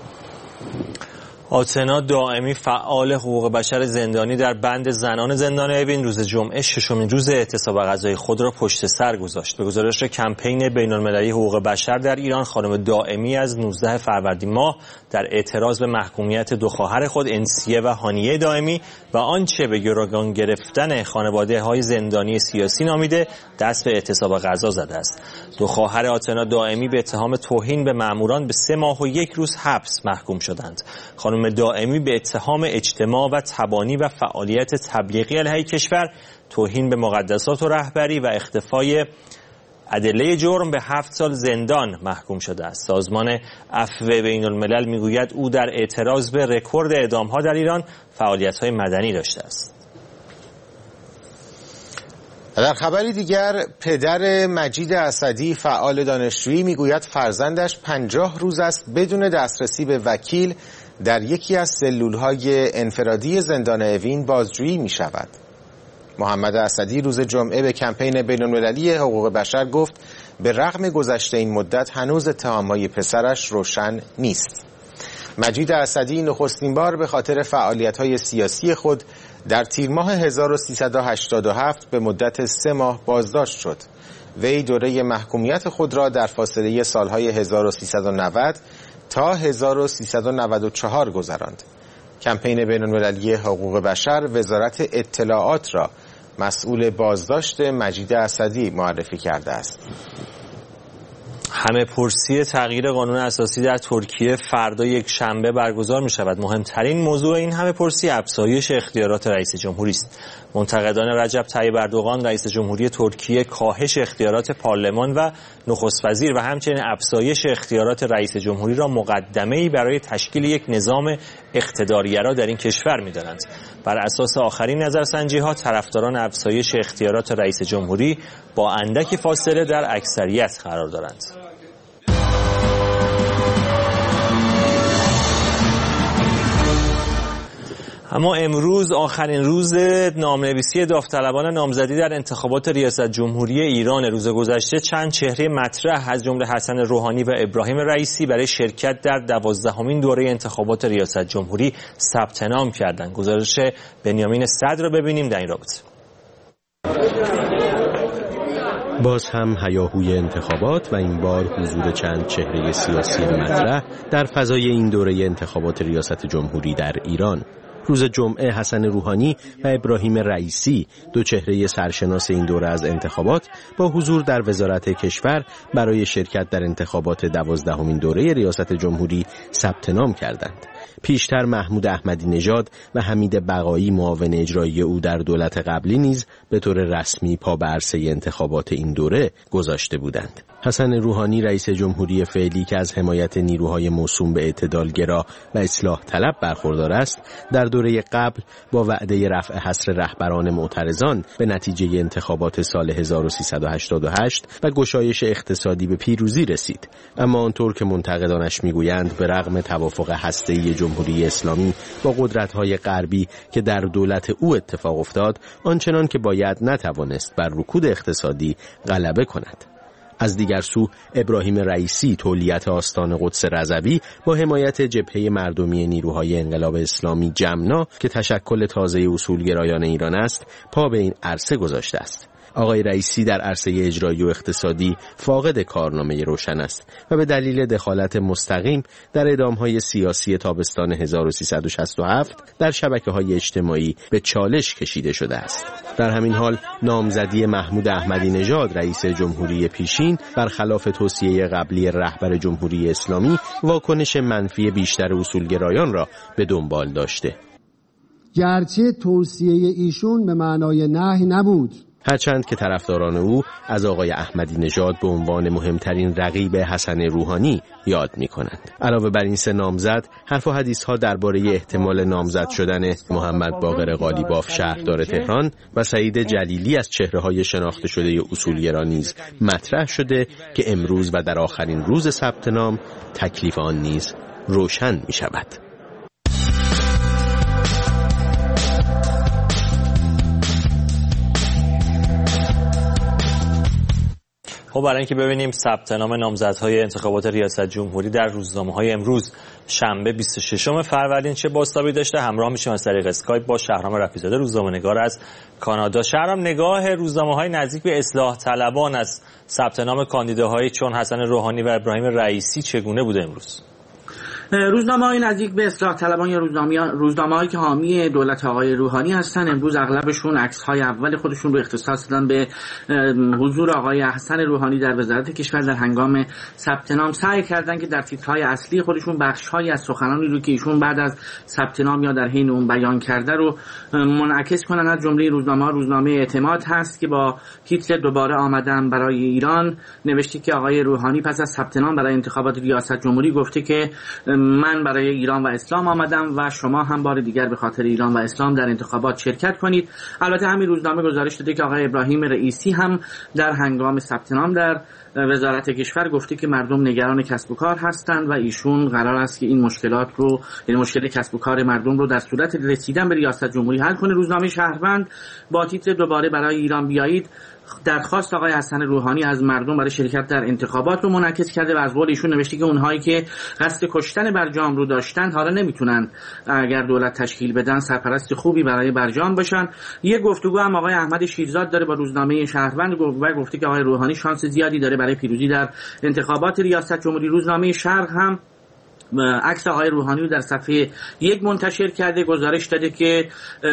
آتنا دائمی فعال حقوق بشر زندانی در بند زنان زندان اوین روز جمعه ششمین روز اعتصاب غذای خود را پشت سر گذاشت. به گزارش کمپین بین‌المللی حقوق بشر در ایران، خانم دائمی از نوزدهم فروردین ماه در اعتراض به محکومیت دو خواهر خود انسیه و هانیه دائمی و آنچه به گروگان گرفتن خانواده‌های زندانی سیاسی نامیده دست به اعتصاب غذا زده است. دو خواهر آتنا دائمی به اتهام توهین به ماموران به سه ماه و یک روز حبس محکوم شدند. خانم دائمی به اتهام اجتماع و تبانی و فعالیت تبلیغی علیه کشور، توهین به مقدسات و رهبری و اختفای ادله جرم به هفت سال زندان محکوم شده است. سازمان عفو بین الملل میگوید او در اعتراض به رکورد اعدام‌ها در ایران فعالیت‌های مدنی داشته است. در خبری دیگر، پدر مجید اسدی فعال دانشجویی میگوید فرزندش پنجاه روز است بدون دسترسی به وکیل در یکی از سلول‌های انفرادی زندان اوین بازجویی می شود. محمد اسدی روز جمعه به کمپین بین‌المللی حقوق بشر گفت به رغم گذشته این مدت هنوز اتهام‌های پسرش روشن نیست. مجید اسدی نخستین بار به خاطر فعالیت‌های سیاسی خود در تیر ماه هزار و سیصد و هشتاد و هفت به مدت سه ماه بازداشت شد. وی دوره محکومیت خود را در فاصله سالهای هزار و سیصد و نود تا هزار و سیصد و نود و چهار گذراند. کمپین بین‌المللی حقوق بشر وزارت اطلاعات را مسئول بازداشت مجید اسدی معرفی کرده است. همه پرسی تغییر قانون اساسی در ترکیه فردا یک شنبه برگزار می شود. مهمترین موضوع این همه پرسی افزایش اختیارات رئیس جمهوری است. منتقدان رجب طیب اردوغان رئیس جمهوری ترکیه کاهش اختیارات پارلمان و نخست وزیر و همچنین افزایش اختیارات رئیس جمهوری را مقدمه‌ای برای تشکیل یک نظام اقتدارگرا در این کشور می‌دانند. بر اساس آخرین نظرسنجی‌ها طرفداران افزایش اختیارات رئیس جمهوری با اندکی فاصله در اکثریت قرار دارند. اما امروز آخرین روز نامنویسی داوطلبان نامزدی در انتخابات ریاست جمهوری ایران. روز گذشته چند چهره مطرح از جمله حسن روحانی و ابراهیم رئیسی برای شرکت در دوازدهمین دوره انتخابات ریاست جمهوری ثبت نام کردند. گزارش بنیامین صدر را ببینیم در این رابطه. باز هم هیاهوی انتخابات و این بار حضور چند چهره سیاسی مطرح در فضای این دوره انتخابات ریاست جمهوری در ایران. روز جمعه حسن روحانی و ابراهیم رئیسی دو چهره سرشناس این دوره از انتخابات با حضور در وزارت کشور برای شرکت در انتخابات دوازدهمین دوره ریاست جمهوری ثبت نام کردند. پیشتر محمود احمدی نژاد و حمید بقایی معاون اجرایی او در دولت قبلی نیز به طور رسمی پا به عرصه انتخابات این دوره گذاشته بودند. حسن روحانی رئیس جمهوری فعلی که از حمایت نیروهای موسوم به اعتدالگرا و اصلاح طلب برخوردار است، در دوره قبل با وعده رفع حصر رهبران معترضان به نتیجه انتخابات سال هزار و سیصد و هشتاد و هشت و گشایش اقتصادی به پیروزی رسید. اما آنطور که منتقدانش میگویند به رغم توافق هسته‌ای جمهوری اسلامی با قدرت‌های غربی که در دولت او اتفاق افتاد، آنچنان که باید نتوانست بر رکود اقتصادی غلبه کند. از دیگر سو ابراهیم رئیسی تولیت آستان قدس رضوی با حمایت جبهه مردمی نیروهای انقلاب اسلامی جمنا که تشکل تازه اصولگرایان ایران است پا به این عرصه گذاشته است. آقای رئیسی در عرصه اجرایی و اقتصادی فاقد کارنامه روشن است و به دلیل دخالت مستقیم در اعدام‌های سیاسی تابستان هزار و سیصد و شصت و هفت در شبکه‌های اجتماعی به چالش کشیده شده است. در همین حال نامزدی محمود احمدی نژاد رئیس جمهوری پیشین برخلاف توصیه قبلی رهبر جمهوری اسلامی واکنش منفی بیشتر اصولگرایان را به دنبال داشته. گرچه توصیه ایشون به معنای نهی نبود، هرچند که طرفداران او از آقای احمدی نژاد به عنوان مهمترین رقیب حسن روحانی یاد می‌کنند. علاوه بر این سه نامزد، حرف و حدیث‌ها درباره احتمال نامزد شدن محمد باقر قالیباف شهردار تهران و سعید جلیلی از چهره‌های شناخته شده اصولگرا نیز مطرح شده که امروز و در آخرین روز ثبت نام تکلیف آن نیز روشن می‌شود. خب برای اینکه ببینیم ثبت نام نامزدهای انتخابات ریاست جمهوری در روزنامه‌های امروز شنبه بیست و ششم فروردین چه بازتابی داشته، همراه میشیم از طریق اسکایپ با شهرام رفیع‌زاده روزنامه‌نگار از کانادا. شهرام، نگاه روزنامه‌های نزدیک به اصلاح طلبان از ثبت نام کاندیداهایی چون حسن روحانی و ابراهیم رئیسی چگونه بوده امروز؟ روزنامه‌های نزدیک به اصلاح طلبان یا روزنامه‌هایی که حامی دولت آقای روحانی هستن امروز اغلبشون عکس‌های اول خودشون رو اختصاص دادن به حضور آقای حسن روحانی در وزارت کشور در هنگام ثبت نام. سعی کردن که در تیترهای اصلی خودشون بخش‌هایی از سخنانی رو که ایشون بعد از ثبت نام یا در حین اون بیان کرده رو منعکس کنن. از جمله روزنامه روزنامه اعتماد هست که با تیتر دوباره آمدن برای ایران نوشته که آقای روحانی پس از ثبت نام برای انتخابات ریاست جمهوری گفته که من برای ایران و اسلام آمدم و شما هم بار دیگر به خاطر ایران و اسلام در انتخابات شرکت کنید. البته همین روزنامه گزارش داده که آقای ابراهیم رئیسی هم در هنگام ثبت نام در وزارت کشور گفته که مردم نگران کسب و کار هستند و ایشون قرار است که این مشکلات رو، یعنی مشکل کسب و کار مردم رو در صورت رسیدن به ریاست جمهوری حل کنه. روزنامه شهروند با تیتر دوباره برای ایران بیایید درخواست آقای حسن روحانی از مردم برای شرکت در انتخابات رو منعکس کرده و از قول ایشون نوشته که اونهایی که قصد کشتن برجام رو داشتن حالا نمیتونن اگر دولت تشکیل بدن سرپرست خوبی برای برجام باشن. یه گفتگو هم آقای احمد شیرزاد داره با روزنامه شهروند و گفته که آقای روحانی شانس زیادی داره برای پیروزی در انتخابات ریاست جمهوری. روزنامه شرق هم عکس آقای روحانی رو در صفحه یک منتشر کرده، گزارش داده که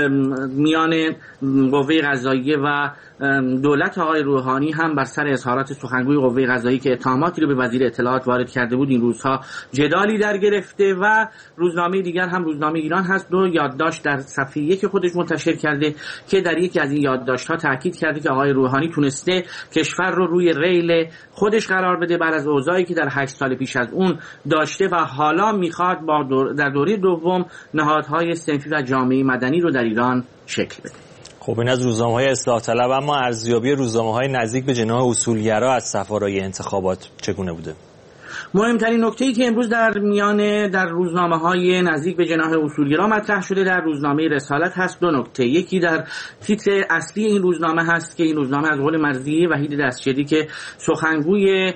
میان قوه قضاییه و دولت آقای روحانی هم بر سر اظهارات سخنگوی قوه قضاییه که اتهاماتی رو به وزیر اطلاعات وارد کرده بود این روزها جدالی در گرفته. و روزنامه دیگر هم روزنامه ایران هست، دو یادداشت در صفحه یک خودش منتشر کرده که در یکی از این یادداشت‌ها تاکید کرده که آقای روحانی تونسته کشور رو روی ریل خودش قرار بده بعد از اوضاعی که در هشت سال پیش از اون داشته و حالا میخواد با دور در دوره دوم نهادهای صنفی و جامعه مدنی رو در ایران شکل بده. خب این از روزنامه‌های اصلاح طلب، اما ارزیابی روزنامه‌های نزدیک به جناح اصولگرا از صفارای انتخابات چگونه بوده؟ مهمترین نکته‌ای که امروز در میان در روزنامه‌های نزدیک به جناح اصولگرا مطرح شده در روزنامه رسالت هست. دو نکته، یکی در تیتر اصلی این روزنامه هست که این روزنامه از قول مرضیه وحید دستجدی که سخنگوی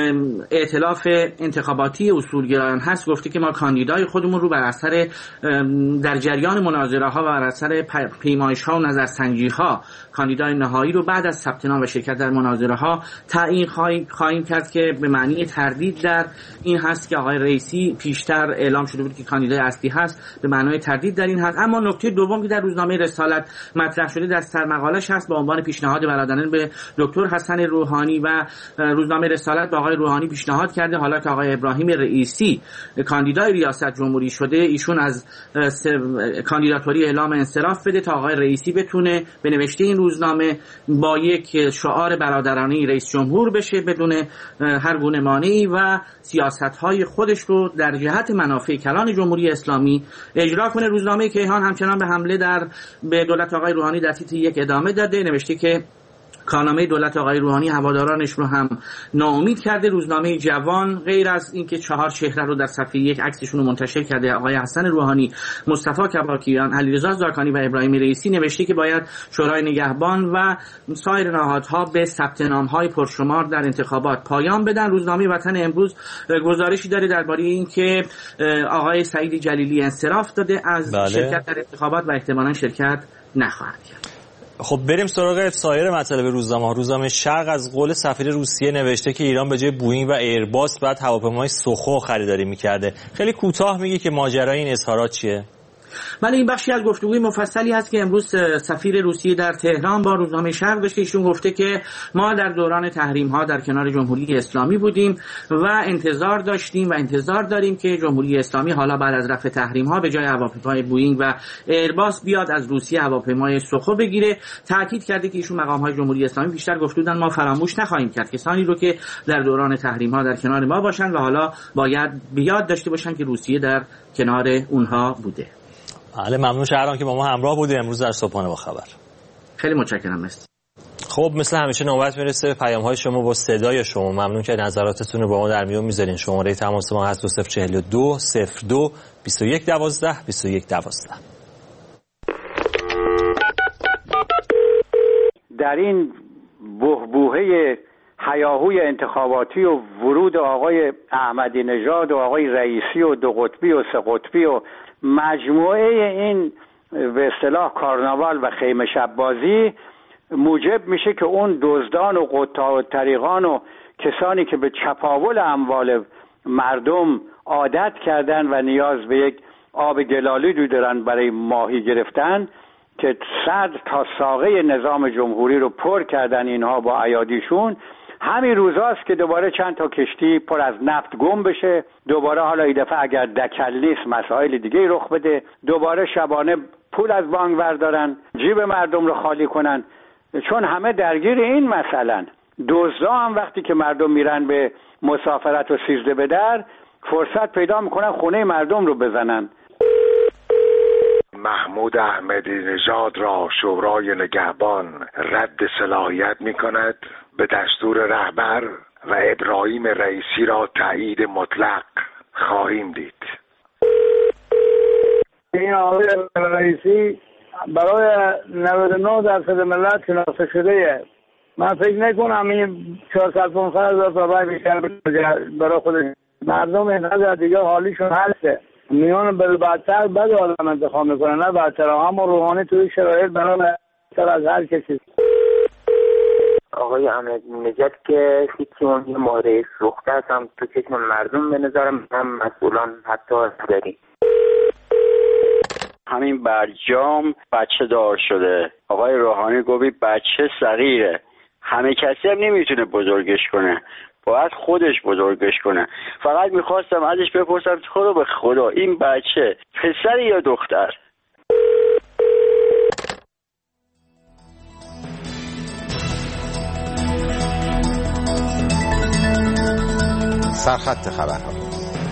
ائتلاف انتخاباتی اصولگرایان هست گفته که ما کاندیدای خودمون رو بر اثر در جریان مناظره‌ها و بر اثر پیمایش‌ها و نظرسنجی‌ها کاندیدای نهایی رو بعد از ثبت نام و شرکت در مناظره‌ها تعیین خواهیم کرد که به معنی تردید در این هست که آقای رئیسی پیشتر اعلام شده بود که کاندیدای اصلی هست، به معنای تردید در این هست. اما نکته دوم که در روزنامه رسالت مطرح شده در سرمقاله‌اش هست با عنوان پیشنهاد برادران به دکتر حسن روحانی و روزنامه رسالت به آقای روحانی پیشنهاد کرده حالا که آقای ابراهیم رئیسی کاندیدای ریاست جمهوری شده ایشون از کاندیداتوری اعلام انصراف بده تا آقای رئیسی بتونه به نوشته این روزنامه با یک شعار برادرانه رئیس جمهور بشه بدون هر گونه مانعی و سیاست‌های خودش رو در جهت منافع کلان جمهوری اسلامی اجرا کنه. روزنامه کیهان همچنان به حمله در به دولت آقای روحانی در تیتر یک ادامه داده، نوشته که کارنامه دولت آقای روحانی هوادارانش رو هم ناامید کرده. روزنامه جوان غیر از اینکه چهار چهره رو در صفحه یک عکسشون رو منتشر کرده، آقای حسن روحانی، مصطفی کباکیان، علیرضا زاکانی و ابراهیم رئیسی، نوشته که باید شورای نگهبان و سایر نهادها به ثبت نام‌های پرشمار در انتخابات پایان بدن. روزنامه وطن امروز گزارشی داره درباره اینکه آقای سعید جلیلی انصراف داده از بله. شرکت در انتخابات و احتمالاً شرکت نخواهد کرد. خب بریم سراغ سایر مطالب روزنامه. روزنامه شرق از قول سفیر روسیه نوشته که ایران به جای بوئینگ و ایرباس بعد هواپیمای سوخو خریداری می‌کرده. خیلی کوتاه میگه که ماجرای این اظهارات چیه؟ من این بخشی از گفتگوی مفصلی هست که امروز سفیر روسیه در تهران با روزنامه شرق داشت که ایشون گفته که ما در دوران تحریم ها در کنار جمهوری اسلامی بودیم و انتظار داشتیم و انتظار داریم که جمهوری اسلامی حالا بعد از رفع تحریم ها به جای هواپیمای بوئینگ و ایرباس بیاد از روسیه هواپیمای سوخو بگیره. تاکید کرده که ایشون مقام های جمهوری اسلامی بیشتر گفته بودن ما فراموش نخواهیم کرد کسانی رو که در دوران تحریم ها در کنار ما باشن و حالا باید بیاد داشته باشن که روسیه در کنار اونها بوده. بله ممنون شهرام که با ما همراه بودید امروز در صبحانه با خبر. خیلی متشکرم. است. خب مثل همیشه نوبت میرسه به پیام های شما با صدای شما. ممنون که نظراتتون رو با ما در میون میذارین. شماره تماس ما هست دو صفر چهل و دو صفر دو بیست و یک دوازده بیست و یک دوازده. در این بحبوحه هیاهوی انتخاباتی و ورود آقای احمدی نژاد و آقای رئیسی و دو قطبی و سه قطبی و مجموعه این به اصطلاح کارناوال و خیمه شب بازی موجب میشه که اون دزدان و قطاع و طریقان و کسانی که به چپاول اموال مردم عادت کردن و نیاز به یک آب گلالی دارن برای ماهی گرفتن که صد تا ساقه نظام جمهوری رو پر کردن اینها با ایادیشون، همین روزاست که دوباره چند تا کشتی پر از نفت گم بشه، دوباره حالا این دفعه اگر دکل نیست مسائل دیگه رخ بده، دوباره شبانه پول از بانک بردارن جیب مردم رو خالی کنن، چون همه درگیر این مسئلن. دزدا هم وقتی که مردم میرن به مسافرت و سیزده به در فرصت پیدا میکنن خونه مردم رو بزنن. محمود احمدی نژاد را شورای نگهبان رد صلاحیت میکند، به دستور رهبر و ابراهیم رئیسی را تایید مطلق خواهیم دید. این آقای رئیسی برای نود و نه درصد ملت شناخته شده من فکر نکنم این چهارصد پانصد هزار تا رای بیشتر برای خود مردم اینقدر دیگه حالیشون هسته، میان به بدتر بد آدم انتخاب میکنن، نه بدتر. هم روحانی توی شرایط برای بدتر از هر کسی. آقای احمدی نژاد که هیچی اون یه مورد سوخته هستم تو چشم مردم به نظرم هم مسئولان حتی داری. همین برجام بچه دار شده. آقای روحانی گفت بچه صغیره، همه کسی هم نمیتونه بزرگش کنه، باید خودش بزرگش کنه. فقط میخواستم ازش بپرسم تو رو به خدا این بچه پسر یا دختر؟ سرخط خبرها.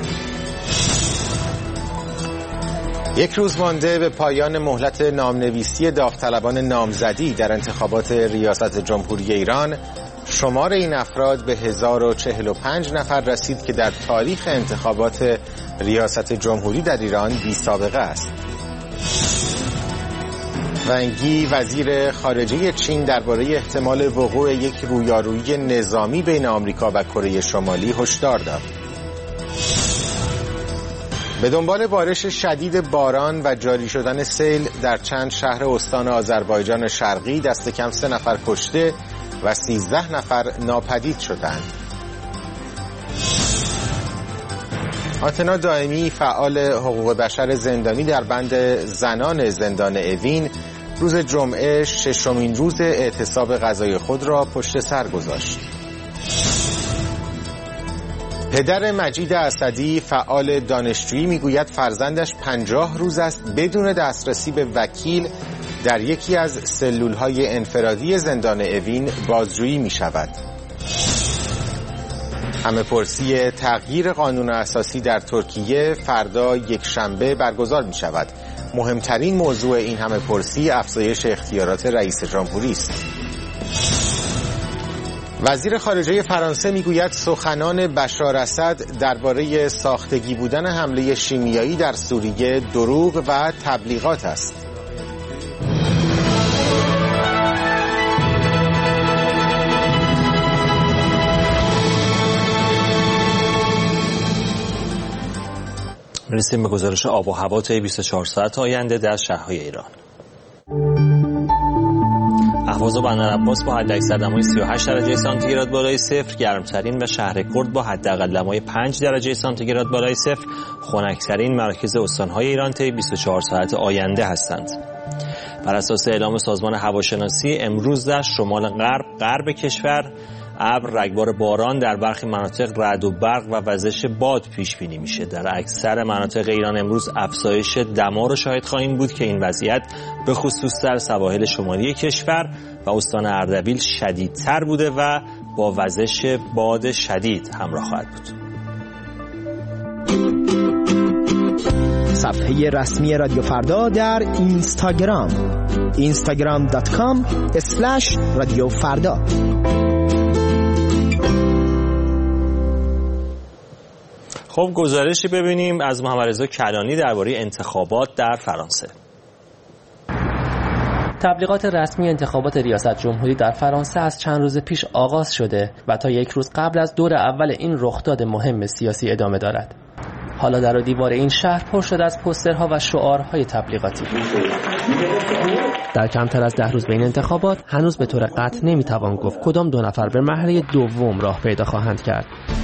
یک روز مانده به پایان مهلت نامنویسی داوطلبان نامزدی در انتخابات ریاست جمهوری ایران، شمار این افراد به هزار و چهل و پنج نفر رسید که در تاریخ انتخابات ریاست جمهوری در ایران بی سابقه است. ونگ یی وزیر خارجه چین درباره احتمال وقوع یک رویارویی نظامی بین آمریکا و کره شمالی هشدار داد. به دنبال بارش شدید باران و جاری شدن سیل در چند شهر استان آذربایجان شرقی دست کم سه نفر کشته و سیزده نفر ناپدید شدند. آتنا دائمی فعال حقوق بشر زندانی در بند زنان زندان اوین روز جمعه ششمین روز اعتصاب غذای خود را پشت سر گذاشت. پدر مجید اسدی فعال دانشجویی میگوید فرزندش پنجاه روز است بدون دسترسی به وکیل در یکی از سلولهای انفرادی زندان اوین بازجویی می شود. همه پرسی تغییر قانون اساسی در ترکیه فردا یک شنبه برگزار می شود. مهمترین موضوع این همه پرسی افزایش اختیارات رئیس جمهوری است. وزیر خارجه فرانسه میگوید سخنان بشار اسد درباره ساختگی بودن حمله شیمیایی در سوریه دروغ و تبلیغات است. میرسیم به گزارش آب و هوا طی بیست و چهار ساعت آینده در شهرهای ایران. اهواز و بندرعباس با حداکثر دمای سی و هشت درجه سانتیگراد بالای صفر، گرمترین و شهر کرد با حداقل دمای پنج درجه سانتیگراد بالای صفر، خنک‌ترین مراکز استان‌های ایران طی بیست و چهار ساعت آینده هستند. بر اساس اعلام سازمان هواشناسی امروز در شمال غرب غرب کشور ابر، رگبار باران، در برخی مناطق رعد و برق و وزش باد پیش بینی میشه. در اکثر مناطق ایران امروز افزایش دما رو شاهد خواهیم بود که این وضعیت به خصوص در سواحل شمالی کشور و استان اردبیل شدیدتر بوده و با وزش باد شدید همراه خواهد بود. صفحه رسمی رادیو فردا در اینستاگرام اینستاگرام دات کام اسلش رادیو فردا. خب گزارشی ببینیم از محمد رضا کلانی درباره انتخابات در فرانسه. تبلیغات رسمی انتخابات ریاست جمهوری در فرانسه از چند روز پیش آغاز شده و تا یک روز قبل از دور اول این رخداد مهم سیاسی ادامه دارد. حالا در و دیوار این شهر پر شده از پوسترها و شعارهای تبلیغاتی. در کمتر از ده روز بین انتخابات هنوز به طور قطع نمیتوان گفت کدام دو نفر به مرحله دوم راه پیدا خواهند کرد.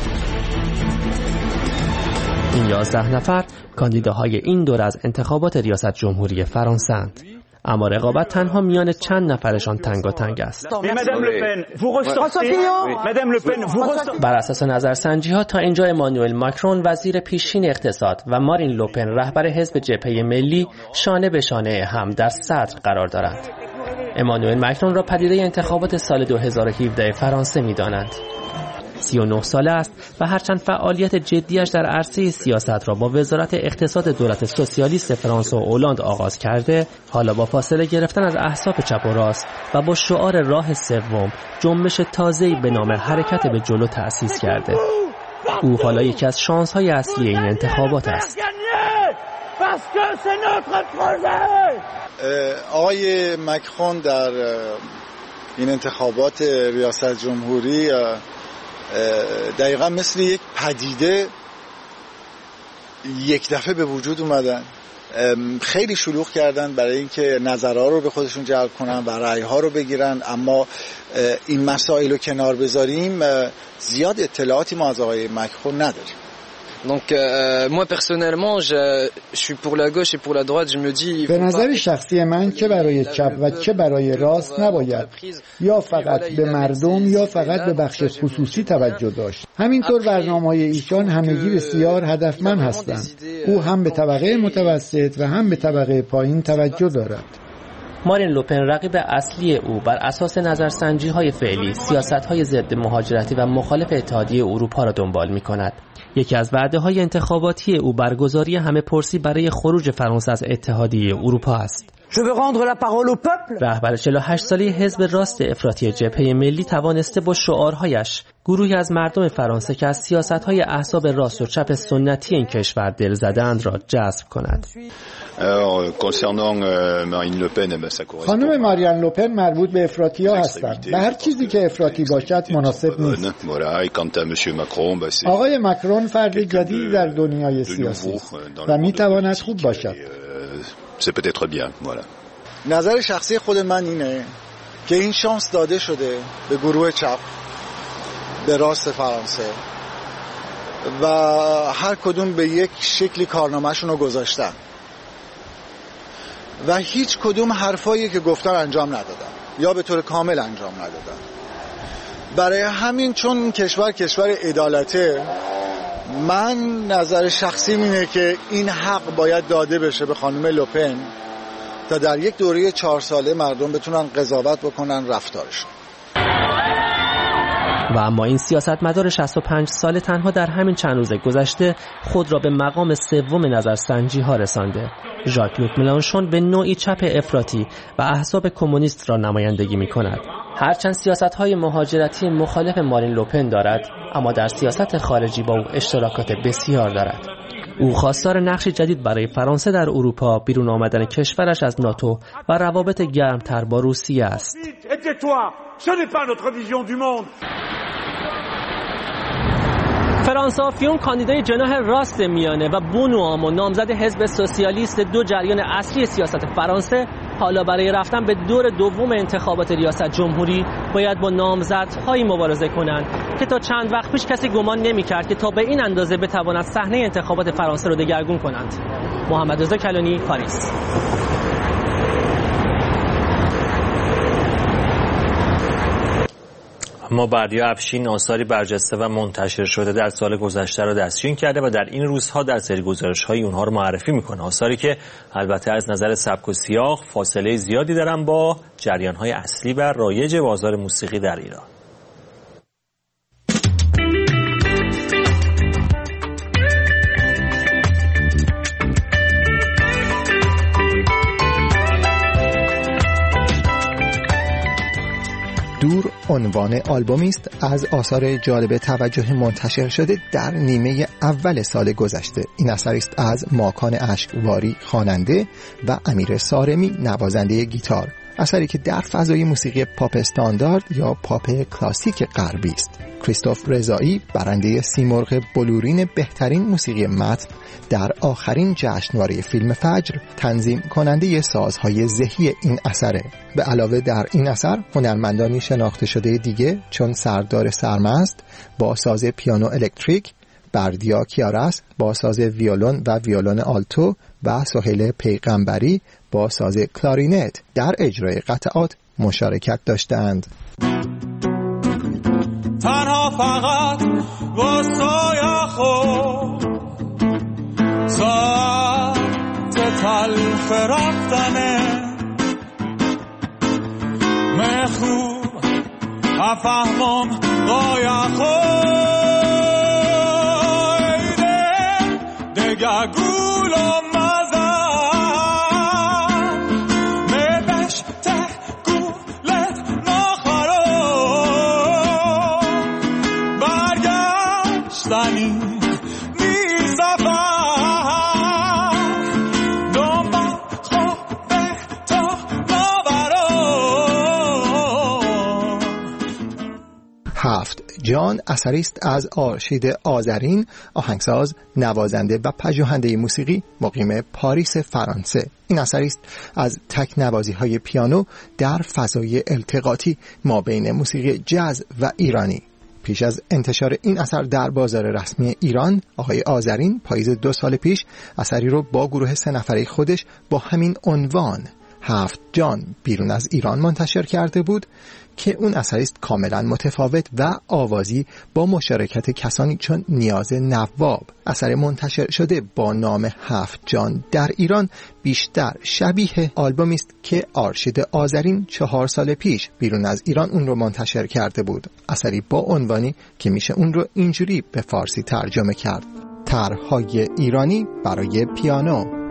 این یازده نفر کاندیداهای این دور از انتخابات ریاست جمهوری فرانسه اند. اما رقابت تنها میان چند نفرشان تنگاتنگ است. بر اساس نظرسنجی ها تا اینجا امانوئل ماکرون وزیر پیشین اقتصاد و مارین لوپن رهبر حزب جبهه ملی شانه به شانه هم در صدر قرار دارند. امانوئل ماکرون را پدیده انتخابات سال دو هزار و هفده فرانسه می‌دانند. سی و نه ساله است و هرچند فعالیت جدیش در عرصه سیاست را با وزارت اقتصاد دولت سوسیالیست فرانسه و اولند آغاز کرده، حالا با فاصله گرفتن از احزاب چپ و راست و با شعار راه سوم جنبش تازه‌ای به نام حرکت به جلو تأسیس کرده. او حالا یکی از شانس‌های اصلی این انتخابات است. آقای مکرون در این انتخابات ریاست جمهوری دقیقا مثل یک پدیده یک دفعه به وجود اومدن. خیلی شلوغ کردن برای اینکه نظرها رو به خودشون جلب کنن و رأی‌ها رو بگیرن، اما این مسائل رو کنار بذاریم زیاد اطلاعاتی ما از آقای مکرون نداریم. Donc euh, moi personnellement je, je suis pour la gauche et pour la droite, je me dis به نظر شخصی من چه برای چپ و چه برای راست نباید یا فقط به مردم یا فقط به بخش خصوصی توجه داشت. همینطور برنامه‌های ایشان همگی بسیار هدفمند هستند. او هم به طبقه متوسط و هم به طبقه پایین توجه دارد. مارین لوپن رقیب اصلی او بر اساس نظرسنجی‌های فعلی سیاست‌های ضد مهاجرتی و مخالف اتحادیه اروپا را دنبال می‌کند. یکی از وعده‌های انتخاباتی او برگزاری همه پرسی برای خروج فرانسه از اتحادیه اروپا است. رهبر چهل و هشت ساله حزب راست افراطی جبهه ملی توانسته با شعارهایش گروهی از مردم فرانسه که از سیاست‌های احزاب راست و چپ سنتی این کشور دل زدند را جذب کند. خانم ماریان لوپن مربوط به افراطی‌ها هستند و هر چیزی که افراطی باشد مناسب نیست. آقای مکرون فرد جدیدی در دنیای سیاسی و می‌تواند خوب باشد. نظر شخصی خود من اینه که این شانس داده شده به گروه چپ، به راست فرانسه و هر کدوم به یک شکلی کارنامه‌شون رو گذاشتن و هیچ کدوم حرفایی که گفتن انجام ندادن یا به طور کامل انجام ندادن. برای همین چون کشور کشور عدالته، من نظر شخصی اینه که این حق باید داده بشه به خانم لوپن تا در یک دوره چهار ساله مردم بتونن قضاوت بکنن رفتارشون. و اما این سیاستمدار شصت و پنج ساله تنها در همین چند روز گذشته خود را به مقام سوم نظرسنجی ها رسانده. ژاک لوک ملانشون به نوعی چپ افراطی و احزاب کمونیست را نمایندگی می کند. هرچند سیاست های مهاجرتی مخالف مارین لوپن دارد، اما در سیاست خارجی با او اشتراکات بسیار دارد. او خواستار نقشی جدید برای فرانسه در اروپا، بیرون آمدن کشورش از ناتو و روابط گرمتر با روسیه است. فرانسافیون کاندیدای جناح راست میانه و بونوام و نامزد حزب سوسیالیست، دو جریان اصلی سیاست فرانسه، حالا برای رفتن به دور دوم انتخابات ریاست جمهوری باید با نامزدهایی مبارزه کنند که تا چند وقت پیش کسی گمان نمی‌کرد که تا به این اندازه بتواند صحنه انتخابات فرانسه را دگرگون کنند. محمد رضا کلانی، پاریس. اما بردیا افشین آثاری برجسته و منتشر شده در سال گذشته را دستچین کرده و در این روزها در سری گزارش‌های اونها رو معرفی میکنه. آثاری که البته از نظر سبک و سیاق فاصله زیادی دارن با جریان‌های اصلی و رایج بازار موسیقی در ایران. دور عنوان آلبومی است از آثار جالب توجه منتشر شده در نیمه اول سال گذشته. این اثری است از ماکان اشکواری خواننده و امیر سارمی نوازنده گیتار، اثری که در فضای موسیقی پاپ استاندارد یا پاپ کلاسیک غربی است. کریستوف رضایی برنده سیمرغ بلورین بهترین موسیقی متن در آخرین جشنواره فیلم فجر تنظیم کننده سازهای ذهی این اثره. به علاوه در این اثر هنرمندانی شناخته شده دیگه چون سردار سرمست با ساز پیانو الکتریک، بردیا کیارس با ساز ویولون و ویولون آلتو و سهیل پیغمبری با ساز کلارینت در اجرای قطعات مشارکت داشتند. تنها فقط واسای خود ساعت تلخ رفتنه مخوب افهمم قای خویده دگه گولم هفت جان اثری است از آرشید آذرین، آهنگساز، نوازنده و پژوهنده موسیقی مقیم پاریس فرانسه. این اثری است از تک نوازی های پیانو در فضای التقاطی مابین موسیقی جاز و ایرانی. پیش از انتشار این اثر در بازار رسمی ایران، آقای آذرین پاییز دو سال پیش اثری رو با گروه سه نفره خودش با همین عنوان هفت جان بیرون از ایران منتشر کرده بود که اون اثری است کاملا متفاوت و آوازی با مشارکت کسانی چون نیاز نواب. اثر منتشر شده با نام هفت جان در ایران بیشتر شبیه آلبومی است که آرشید آذرین چهار سال پیش بیرون از ایران اون رو منتشر کرده بود. اثری با عنوانی که میشه اون رو اینجوری به فارسی ترجمه کرد: طرح‌های ایرانی برای پیانو.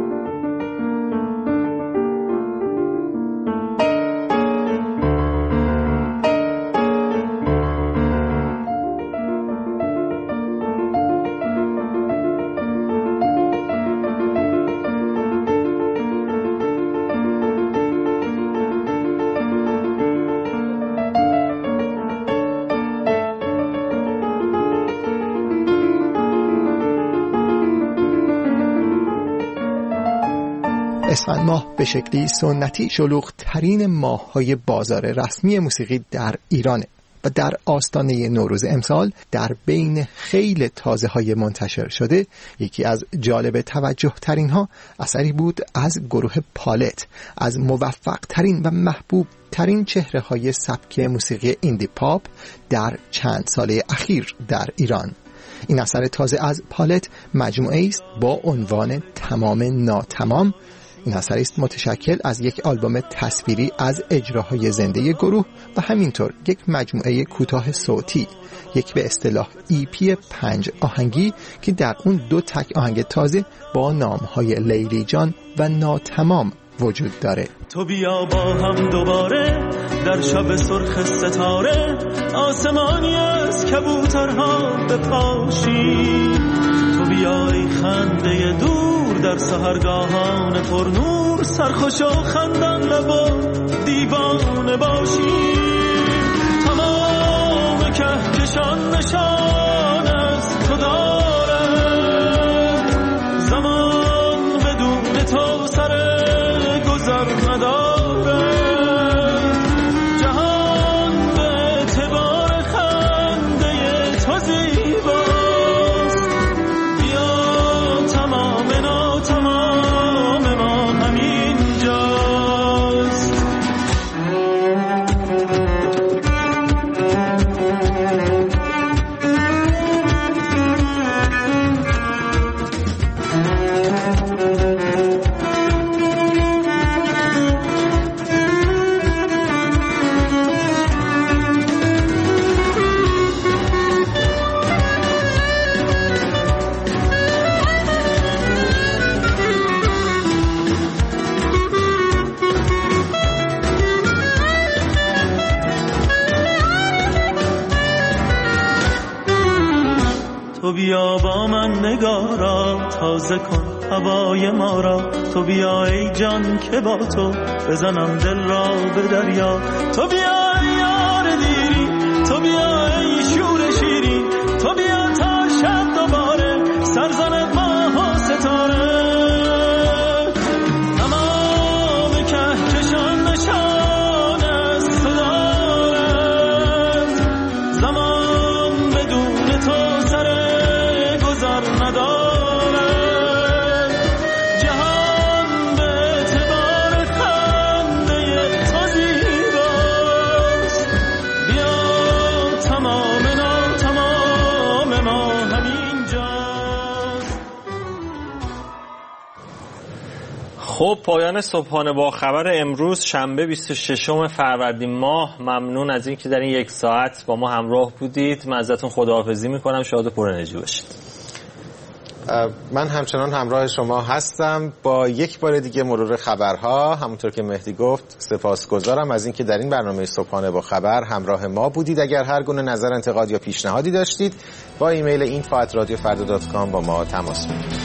اسفند ماه به شکلی سنتی شلوغ ترین ماه های بازار رسمی موسیقی در ایرانه و در آستانه نوروز امسال در بین خیل تازه های منتشر شده یکی از جالب توجه ترین ها اثری بود از گروه پالت، از موفق ترین و محبوب ترین چهره های سبک موسیقی ایندی پاپ در چند ساله اخیر در ایران. این اثر تازه از پالت مجموعه است با عنوان تمام ناتمام. این اثر است متشکل از یک آلبوم تصویری از اجراهای زنده گروه و همینطور یک مجموعه کوتاه صوتی، یک به اصطلاح ای پی پنج آهنگی که در اون دو تک آهنگ تازه با نامهای لیلی جان و ناتمام وجود داره. تو بیا با هم دوباره در شب سرخ ستاره، آسمانی از کبوترها بپاشی. تو بیا ای خنده دور در سحرگاهان پرنور، سرخوش و خندان لبا دیوانه باشی. تمام کهکشان نشان از تو داره، زمان بدون تو سر گذر نداره. جهان به اعتبار خنده تو زیباست. بیا تمام ناتمام ما همین جاست. تو بیا با من نگارا تازه کن هوای ما را. تو بیا ای جان که با تو بزنم دل را به دریا. تو بیا ای یار دیری، تو بیا ای شور شیرین. تو بیا تا شب دوباره سرزند ماه و ستاره. تمام کهکشان نشان از تو دارد، زمان بدون تو سر نداره. جهان به اعتبار خنده تو زیباست. بیا تمام ناتمام ما همین جاست. خب پایان صبحانه با خبر امروز شنبه بیست و ششم فروردین ماه. ممنون از اینکه در این یک ساعت با ما همراه بودید. من ازتون خداحافظی میکنم. شاد و پر انرژی باشید. من همچنان همراه شما هستم با یک بار دیگه مرور خبرها. همونطور که مهدی گفت سپاسگزارم از اینکه در این برنامه صبحانه با خبر همراه ما بودید. اگر هر گونه نظر، انتقاد یا پیشنهادی داشتید با ایمیل اینفو ات رادیو فردا دات کام با ما تماس بگیرید.